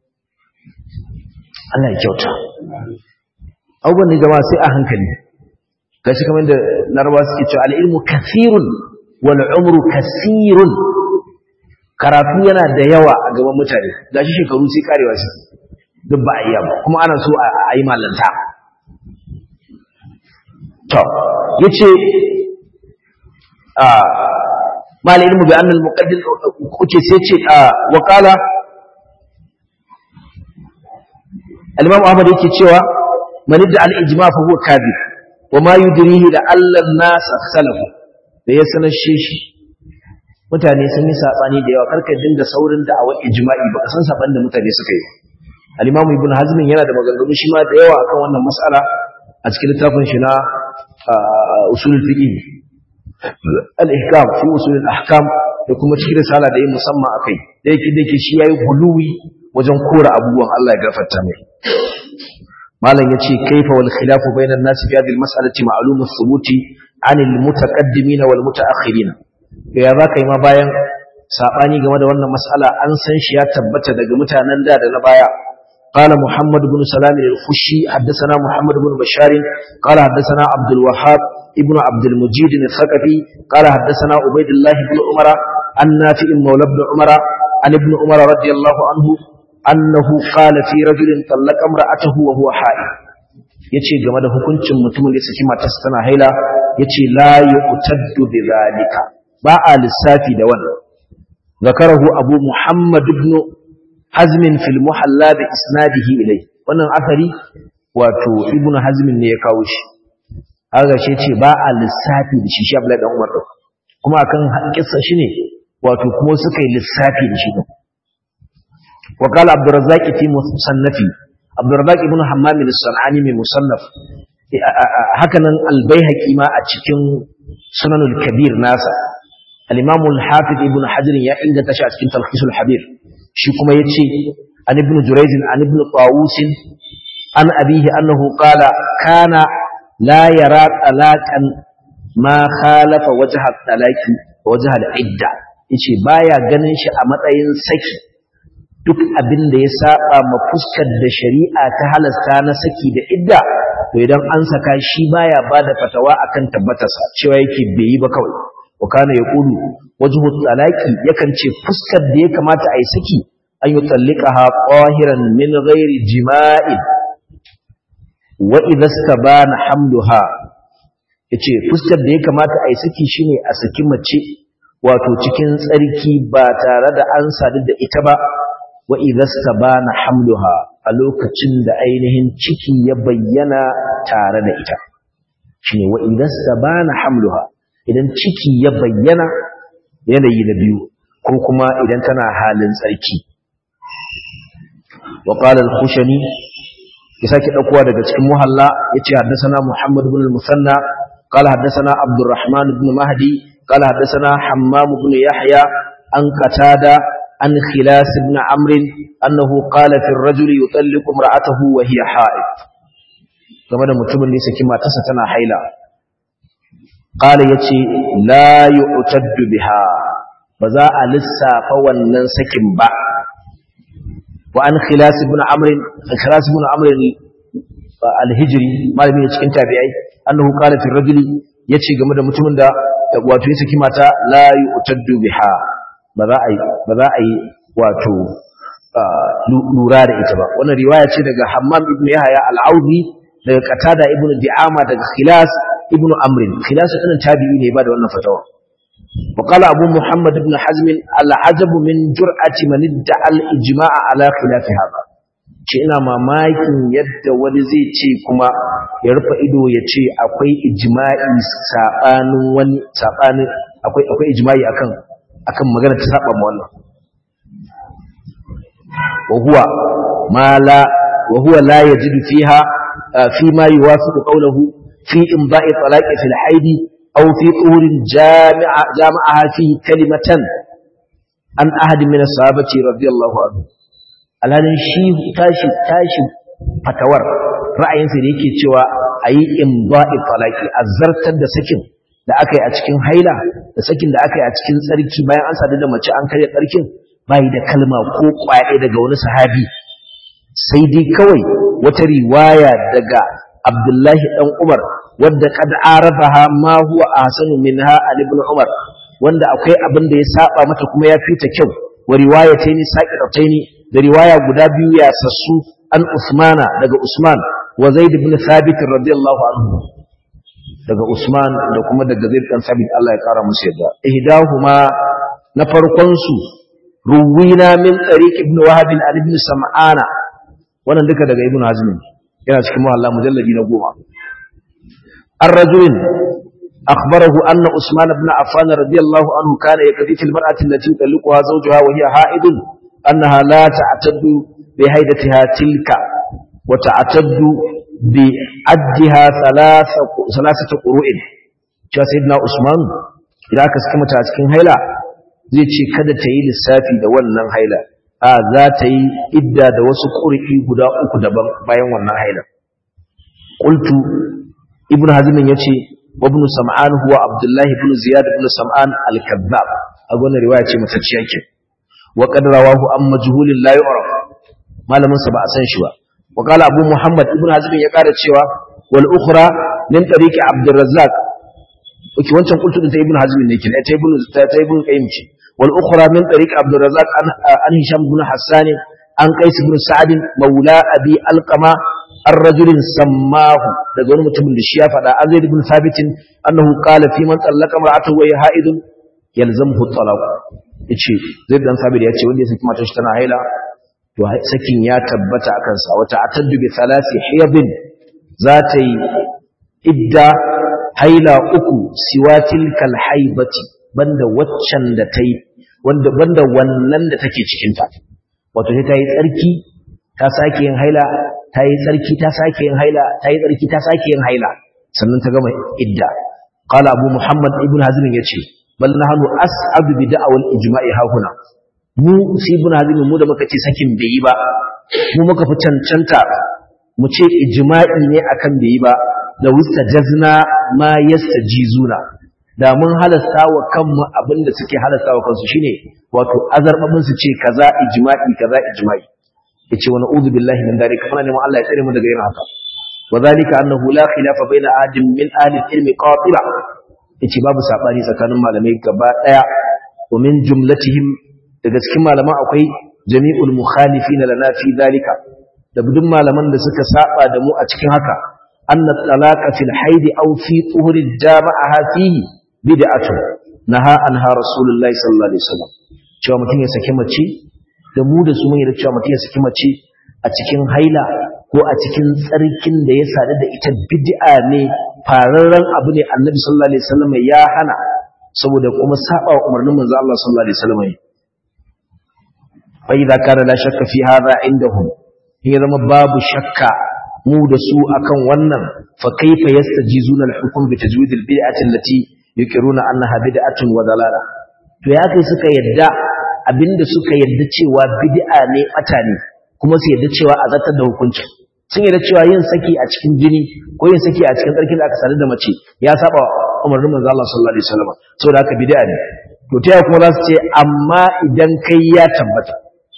Allah ya kyauta abubuwan da jama'a sai a hankali gashi kamar yadda Larabawa suke cewa al-ilmu kathirun wal umru kasirun karatu yana da yawa a gaban mutane gashi shekaru sai karewa shi duk ba a iya ba kuma ana so a yi malanta to yace mal ilmu bi anna al-muqaddim kuce sai ce wa qala al-imam Ahmad yake cewa man idda al-ijma' fa huwa kadhib wa ma yudrihi la alla an-nas ikhtalafu da ya sanar shi mutane sun yi sabani da yawa karka dinga saurin da awa ijma'i baka san saban da mutane suka yi al-imam Ibn Hazm yana da maganganu shi ma da yawa akan wannan mas'ala a cikin littafin shi na usulul fiqh al-ihkam fi usulul ahkam da kuma cikin risala da yin musamman akai da yake shi yayi guluwi wajen kora abubuwan Allah ya gafarta mai malam yace kaifa wal khilafu bainan nas fi hadhihi al-mas'alati ma'lum ath-thubuti 'an al-mutaqaddimin wal mutaakhirin ya zaka yi ma bayan sabani game da wannan mas'ala an san shi ya tabbata daga mutanen da na baya قال محمد بن سلام الخشي حدثنا محمد بن بشار قال حدثنا عبد الوهاب ابن عبد المجيد الثقفي قال حدثنا عبيد الله بن عمر عن نافع مولى بن عمر عن ابن عمر رضي الله عنه أنه قال في رجل طلق امرأته وهو حائض yace game da hukuncin mutumin da saki matarsa tana haila yace la yuqtaddu bi zalika ba a lissafi da wannan zakarahu abu muhammad ibn hazm fil muhalla bi isnadihi ilay wannan akari wato ibn hazm ne ya kawo shi haka shi yace ba a lissafi da shi Abdullahi dan Umar kuma akan hakkinsa shine wato kuma suka yi lissafi da shi wa qala Abdurrazzaq fi musannafi Abdurrazzaq ibn Hammam al-Sanani mai musannaf hakanan al-Baihaqi ma a cikin Sunanul Kabir nasa al-Imam al-Hafiz ibn Hajar ya inganta shi a cikin Talkhisul Habir shi kuma yace an ibn Jurayz an ibn Tawus an abihi annahu qala kana la yara talaqan ma khalafa wajha at-talaqi wajha al-idda yace baya ganin shi a matsayin saki duk abin da ya saba ma fuskar da shari'a ta halasta na saki da idda to idan an saka shi baya bada fatawa akan tabbatarsa cewa yake bai yi ba kawai wa kana yaqulu wajhu talaqi yakan ce fuskar da ya kamata a yi saki an yi tallikaha qahiran min ghairi jima'in wa idha istabana hamluha yace fuskar da ya kamata a yi saki shine a saki mace wato cikin tsarki ba tare da an sadu da ita ba wa idha istabana hamluha a lokacin da ainihin ciki ya bayyana tare da ita shine wa idha istabana hamluha idan ciki ya bayyana yanayi na biyu ko kuma idan tana halin tsarki wa qala al-khushani ya sake daukowa daga cikin muhalla yace haddathana Muhammad ibn al-Musanna qala haddathana Abdurrahman ibn Mahdi qala haddathana Hammam ibn Yahya an Qatada an Khilas ibn Amr annahu qala fi ar-rajuli yutalliqu imra'atahu wa hiya ha'id game da mutumin da ya saki matarsa tana haila qala yace la yu'taddu biha ba za a lissafa wannan sakin ba wa an Khilas ibn Amr al-Hijri malami ne cikin tabi'ai annahu qala fi ar-rajuli yace game da mutumin da wato ya saki mata la yu'taddu biha ba za a yi wato lura da ita ba wannan riwaya ce daga Hammam ibn Yahya al-Audi daga Qatada ibn Di'ama daga Khilas ibn Amr. Khilas ibn tabi'i ne ba da wannan fatawa. Wa qala Abu Muhammad ibn Hazm al-ajab min jur'ati man idda'a al-ijma'a ala khilaf hada. Ce ina mamakin yadda wani zai ce kuma ya rufe ido ya ce akwai ijma'i sabanin akwai ijma'i akan magana ta saba ma wannan. wa huwa la yajidu fiha فيما يوافق قوله في إمضاء طلاق في الحيض أو في طهور جامعها فيه كلمة عن أحد من الصحابة رضي الله عنه الآن شيء تاشي فتور رأي سيديكي تشوى أي إمضاء طلاق أزرت da sakin da aka yi a cikin haila da sakin da aka yi a cikin tsarki bayan an sadu da mace an karya tsarkin bai da kalma ko kwaye daga wani sahabi sai dai kawai wata riwaya daga Abdullahi dan Umar wadda kad arafaha ma huwa ahsanu minha Ali ibn Umar wanda akwai abin da ya saba mata kuma ya fita kyau wa riwayataini saqitataini da riwaya guda biyu ya sassu an Usmana daga Usman wa Zaid ibn Thabit radiyallahu anhu daga Usman da kuma daga Zaid ibn Thabit Allah ya kara musu yadda ihdahuma na farkon su ruwina min tariq ibn Wahab an ibn Sam'ana wannan duka daga Ibn Hazm yana cikin muhalla mujalladi na 10 ar-rajulin akhbarahu anna Usman ibn Affan radiyallahu anhu kana yakdi fil mar'ati allati talaqaha zawjuha wa hiya ha'idun annaha la ta'taddu bi haidatiha tilka wa ta'taddu bi addiha thalathatu qur'in cewa sayyidina Usman idan aka saka mata cikin haila zai ce kada ta yi lissafi da wannan haila za ta yi idda da wasu ƙuri'i guda uku daban bayan wannan haila. Qultu Ibn Hazm yace ibn Sam'an huwa Abdullah ibn Ziyad ibn Sam'an al-Kazzab a wannan riwaya ce matacciya ke wa qad rawahu an majhulin la yu'raf malamin sa ba a san shi ba wa qala Abu Muhammad Ibn Hazm ya kara cewa wal ukhra min tariqi Abdurrazzaq wancan qultu da Ibn Hazm ne kin ta Ibn Qayyim ce والأخرى من طريق عبد الرزاق عن هشام بن حسان عن قيس بن سعد مولى أبي القمة الرجل سماه لذلك متمن للشيافة عن زيد بن ثابت أنه قال في من طلق امرأته وهي حائض يلزمه الطلاق yace zai dan sabir yace wanda ya saki matar shi tana haila to sakin ya tabbata akan sa wata ataddu bi thalathi hiyabin zata yi idda haila uku siwatil kal haibati banda waccan da tayi banda wannan da take cikin ta wato sai tayi tsarki ta sake yin haila tayi tsarki ta sake yin haila tayi tsarki ta sake yin haila sannan ta gama idda qala Abu Muhammad Ibn Hazm yace bal nahnu as'adu bi da'wal ijma'i hahuna mu sai Ibn Hazm mu da muka ce sakin bai yi ba mu muka fi cancanta mu ce ijma'i ne akan bai yi ba da wustajazna ma yastajizuna da mun halasta wa kanmu abinda suke halasta wa kansu shine wato azarbabin su ce kaza ijma'i yace wa na'udhu billahi min dhalika kana neman Allah ya tsare mu daga yin haka wa dhalika annahu la khilafa baina ahadin min ahli ilmi qatila yace babu sabani tsakanin malamai gaba daya wa min jumlatihim daga cikin malaman akwai jami'ul mukhalifin lana fi dhalika da budun malaman da suka saba da mu a cikin haka anna talaqa fil haid aw fi tuhuri jama'aha fihi bid'atun naha anha rasulullahi sallallahu alaihi wasallam cewa mutum ya saki mace da mu da su mun yi cewa mutum ya saki mace a cikin haila ko a cikin tsarkin da ya sadu da ita bid'a ne fararren abu ne annabi sallallahu alaihi wasallam ya hana saboda kuma saba wa umarnin manzo Allah sallallahu alaihi wasallam fa idza kana la shakka fi hadha indahum ya zama babu shakka mu da su akan wannan fa kaifa yastajizuna al-hukm bi tajwid al-bid'ati allati yukiruna annaha bid'atun wa dalala to ya kai suka yadda abinda suka yadda cewa bid'a ne bata ne kuma su yadda cewa a zartar da hukunci sun yadda cewa yin saki a cikin jini ko yin saki a cikin tsarkin da aka sadu da mace ya saba umarnin manzo Allah sallallahu alaihi wasallam saboda haka bid'a ne to ta kuma za su ce amma idan kai ya tabbata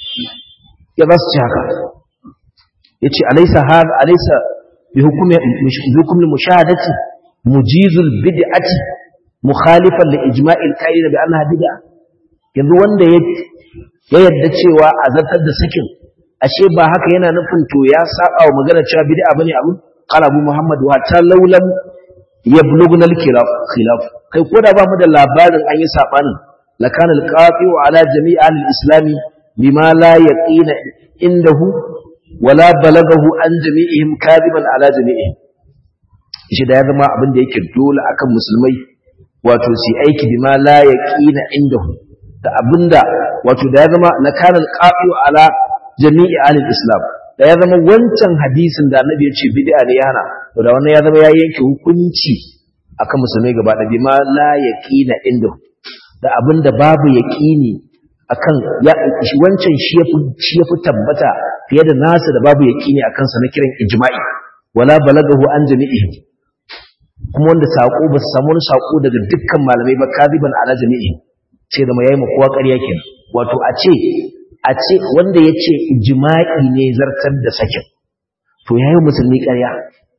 ya za su ce haka yace alaysa bi hukmi mushahadati mujizul bid'ati mukhalifan li ijma'il qa'il bi annaha bid'a yanzu wanda ya yadda cewa azartar da sakin ashe ba haka yana nufin to ya saba wa magana cewa bid'a bane abu qala abu muhammad wa ta laulam yablughna al-khilaf kai koda ba mu da labarin an yi sabanin lakana al-qafi'u ala jami'i al-islami bima la yaqina indahu wala balagahu an jami'ihim kadiban ala jami'ihim shi da ya zama abin da yake dole akan musulmai wato su aiki bima la yaqina indahu da abinda wato da ya zama lakana al-qafi'u ala jami'i al-islam da ya zama wancan hadisin da annabi ya ce bid'a ne yana to da wannan ya zama ya yanke hukunci akan musulmai gaba da bima la yaqina indahu da abinda babu yaqini akan ya shi wancan shi yafi tabbata fiye da nasu da babu yaqini akan sa na kiran ijma'i wala balagahu an jami'i kuma wanda sako ba su samu sako daga dukkan malamai ba kadiban ala jami'i ce da mai yayi kowa ƙarya kenan wato a ce wanda yace ijma'i ne zartar da sakin to yayi musulmi ƙarya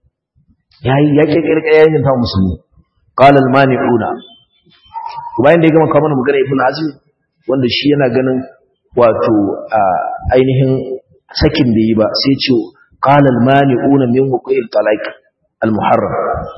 ya kirkire ƙarya ne ta musulmi qala al-mani'una bayan da ya gama kawo mana magana ibnu azim wanda shi yana ganin wato ainihin sakin da yi ba sai ce qala al-mani'una min wuqil talaq al-muharram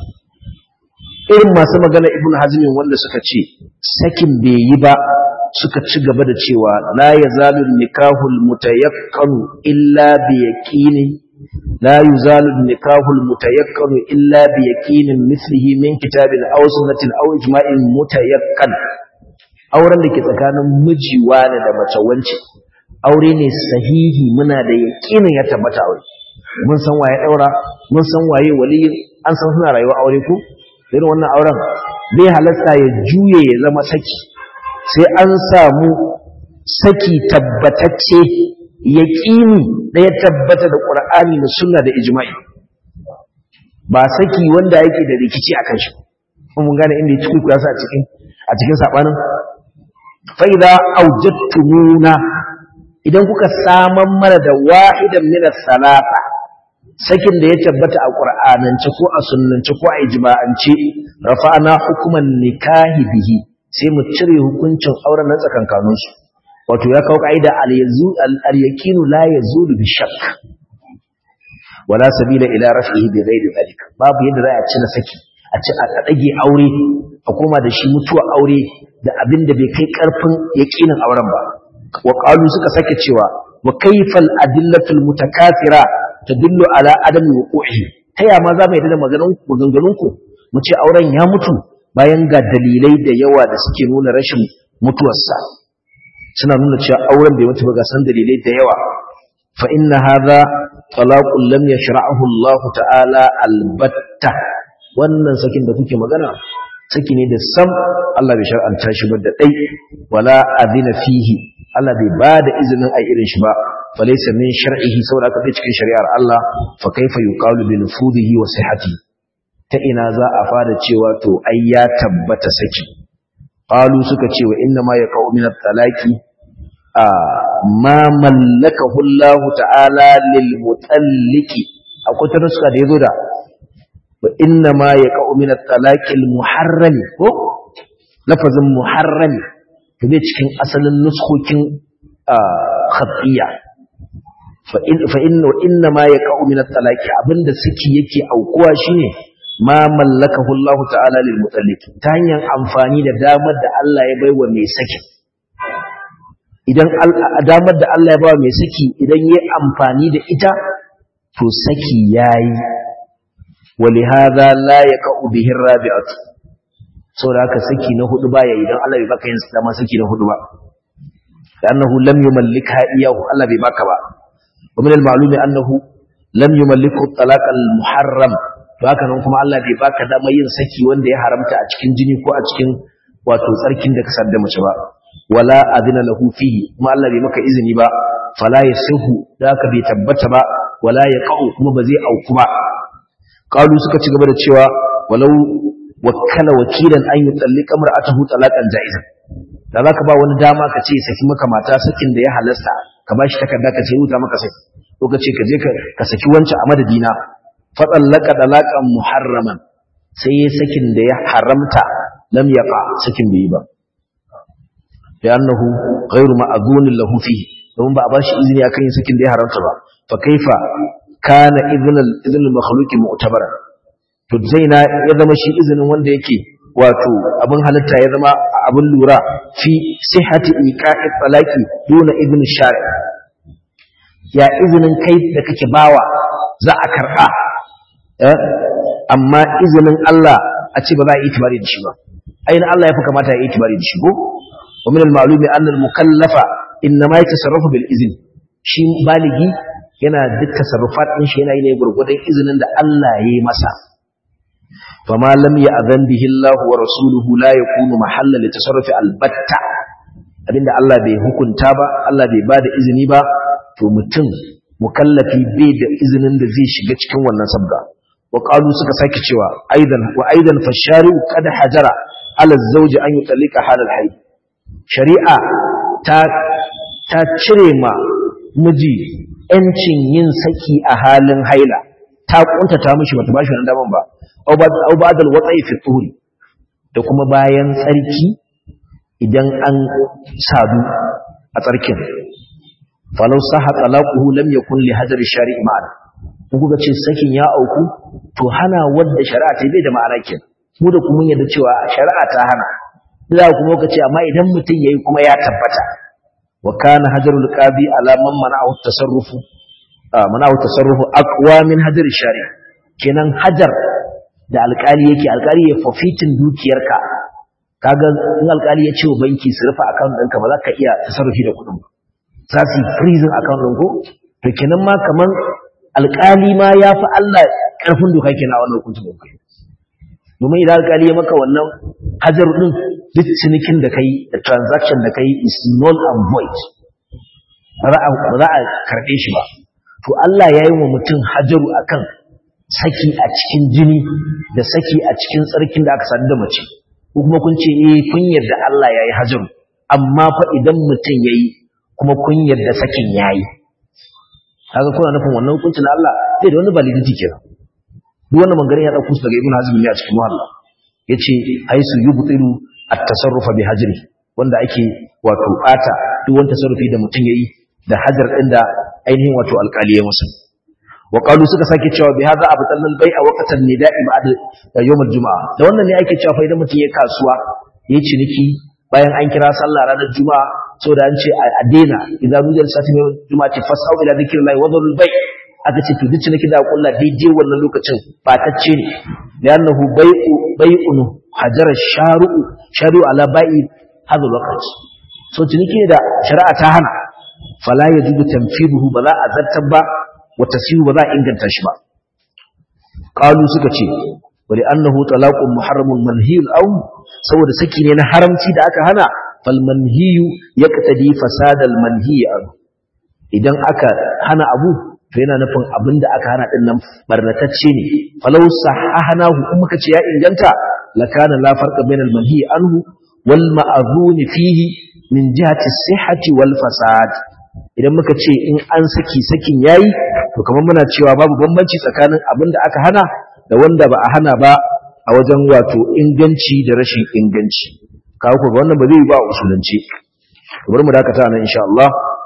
irin masu magana ibnu hazm wanda suka ce sakin bai yi ba suka ci gaba da cewa la yazalu nikahu al-mutayaqqan illa bi yaqinin لا يزال النكاح المتيقن إلا بيقين مثله من كتاب أو سنة أو إجماع متيقن auren da ke tsakanin miji wani da mace wance aure ne sahihi muna da yakinin ya tabbata aure mun san waye daura mun san waye waliyin an san suna rayuwa aure ko irin wannan auren bai halasta ya juye ya zama saki sai an samu saki tabbatacce yaqini da ya tabbata da Qur'ani da sunna da ijma'i ba saki wanda yake da rikici akan shi mun gane inda yake ku yasa a cikin sabanin fa idza awjadtumuna idan kuka saman mana da wahidan min as-salata sakin da ya tabbata a Qur'anance ko a sunnance ko a ijma'ance rafa'ana hukuman nikahi bihi sai mu cire hukuncin auren nan tsakankanin su wato ya kawo kaida al-yaqinu la yazulu bi shakk wala sabila ila raf'ihi bi ghairi dhalika babu yadda za a ci na saki a ci a dage aure a koma da shi mutuwa aure da abin da bai kai karfin yaqinin auren ba wa qalu suka sake cewa wa kayfal adillatul mutakathira tadullu ala adam wuqu'ihi taya ma za mu yadda maganganun ku mu ce auren ya mutu bayan ga dalilai da yawa da suke nuna rashin mutuwarsa suna nuna cewa auren bai mutu ba ga san dalilai da yawa fa inna hadha talaqun lam yashra'ahu Allah ta'ala albatta wannan sakin da kuke magana saki ne da sam Allah bai shar'anta shi ba da dai wala adina fihi Allah bai bada izinin ai irin shi ba falaysa min shar'ihi saboda aka bai cikin shari'ar Allah fa kaifa yuqalu bi nufudihi wa sihhati ta ina za a fara cewa to ai ya tabbata saki qalu suka ce wa inna ma yaqau min at-talaqi ma mallakahu Allah ta'ala lil mutalliki akwai ta nuska da yazo da wa inna ma yaqau min at-talaqi al-muharram ko lafazin muharram kaje cikin asalin nuskokin khatiyya fa inna ma yaqau min at-talaqi abinda suke yake aukuwa shine ma mallakahu Allah ta'ala lil mutalliki ta hanyar amfani da damar da Allah ya baiwa mai saki idan damar da Allah ya bawa mai saki idan yayi amfani da ita to saki yayi walihada la yaqau bihi rabi'atu saboda haka saki na hudu baya idan Allah bai baka yin dama saki na hudu ba annahu lam yumallika iyahu Allah bai baka ba wa min al-ma'lumi annahu lam yumalliku talaq al-muharram to haka nan kuma Allah bai baka damar yin saki wanda ya haramta a cikin jini ko a cikin wato tsarkin da ka sadda mace ba wala adina lahu fihi kuma Allah bai maka izini ba fala yasihu da haka bai tabbata ba wala yaqau kuma ba zai auku ba qalu suka ci gaba da cewa walau wakkala wakilan an yutallika mar'atahu talaqan jaizan da zaka ba wani dama ka ce saki maka mata sakin da ya halasta ka bashi takarda ka ce ruta maka saki ko ka ce ka je ka saki wancan a madadina fa tallaka talaqan muharraman sai ya sakin da ya haramta lam yaqa sakin bai ba li'annahu ghayru ma'dhun lahu fihi don ba a bashi izini akan yin sakin da ya haramta ba fa kaifa kana idhnul makhluqi mu'tabaran to zaina ya zama shi izinin wanda yake wato abin halitta ya zama abin lura fi sihhati iqa'i talaqi duna ibn shari' ya izinin kai da kake bawa za a karba amma izinin Allah a ce ba za a yi itibari da shi ba ayin Allah ya fi kamata ya yi itibari da shi ko wa min al-ma'lumi anna al-mukallafa inma yatasarrafu bil izn shi baligi yana duk tasarrufat din shi yana yi ne gurgurdan izinin da Allah ya yi masa فما لم يأذن به الله ورسوله لا يكون محلا لتصرف البتة abinda Allah bai hukunta ba Allah bai bada izini ba to mutum mukallafi bai da izinin da zai shiga cikin wannan sabga wa qalu suka saki cewa aidan fashari'u qad hajara ala zawji an yutallika halal hayy shari'a ta cire ma miji yancin yin saki a halin haila ta kuntata mishi bata bashi wannan daman ba au ba'dal wat'i fi tuhuri da kuma bayan tsarki idan an sadu a tsarkin falau saha talaquhu lam yakun li hajar shari'i ma'ana kuka ce sakin ya auku to hana wanda shari'a ta bai da ma'ana kin mu da kuma yadda cewa shari'a ta hana za kuma ka ce amma idan mutum yayi kuma ya tabbata wa kana hajarul qadi ala man mana'u tasarrufu aqwa min hajar shari'i kenan hajar da alƙali yake alƙali ya forfeitin dukiyarka kaga in alƙali ya ce wa banki su rufe account ɗinka ba za ka iya tasarrufi da kuɗin ba za su yi freezing account ɗin ko to kenan ma kaman alƙali ma ya fi Allah ƙarfin doka kenan a wannan hukuncin da kai domin idan alƙali ya maka wannan hajar ɗin duk cinikin da kai da transaction da kai is null and void ba za a karɓe shi ba to Allah ya yi wa mutum hajaru akan saki a cikin jini da saki a cikin tsarkin da aka sadu da mace ko kuma kun ce kun yarda Allah yayi hajaru amma fa idan mutum yayi kuma kun yarda sakin yayi kaga kuna nufin wannan hukuncin Allah sai da wani validity kenan duk wannan mangarin ya dauko su daga Ibn Hazm ne a cikin muhalla yace haisu yubtilu at-tasarruf bi hajri wanda ake wato bata duk wani tasarrufi da mutum yayi da hajar din da ainihin wato alƙali ya musu وقالوا suka sake cewa bi hadha abtal al-bai'a waqtan nida'i ba'da yawm al-jum'a da wannan ne ake cewa fa idan mutum ya kasuwa yayi ciniki bayan an kira sallah ranar juma'a saboda an ce a daina idan rujal satin juma'a ce fasau ila dhikrillahi wa dharul bai' aka ce to duk ciniki da kullu daidai wannan lokacin batacce ne li'annahu bai'un hajara shari'u ala bai'i hadha al-waqt so ciniki da shari'a ta hana fala yajibu tanfiduhu ba za a zartar ba wata siyu ba za a inganta shi ba qalu suka ce wali annahu talaqun muharramun manhiyun aw saboda saki ne na haramci da aka hana fal manhiyu yaqtadi fasad al manhiy idan aka hana abu to yana nufin abinda aka hana din nan barnatacce ne falau sahahnahu in muka ce ya inganta lakana la farqa bainal manhiy anhu wal ma'zun fihi min jihati sihhati wal fasad idan muka ce in an sakin yayi to kamar muna cewa babu bambanci tsakanin abin da aka hana da wanda ba a hana ba a wajen wato inganci da rashin inganci kawo ko wannan ba zai yi ba a usulance bari mu dakata nan insha Allah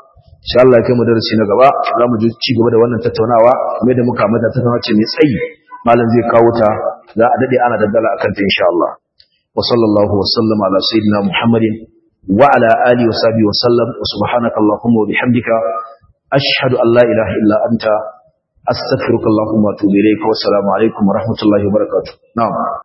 kai mu darasi na gaba za mu ji ci gaba da wannan tattaunawa kuma da muka mata tattaunawa ce mai tsayi malam zai kawo ta za a dade ana daddala akan ta insha Allah wa sallallahu wa sallama ala sayyidina Muhammadin وعلى آله وصحبه وسلم وسبحانك اللهم وبحمدك أشهد أن لا إله إلا أنت أستغفرك اللهم وأتوب إليك والسلام عليكم ورحمة الله وبركاته نعم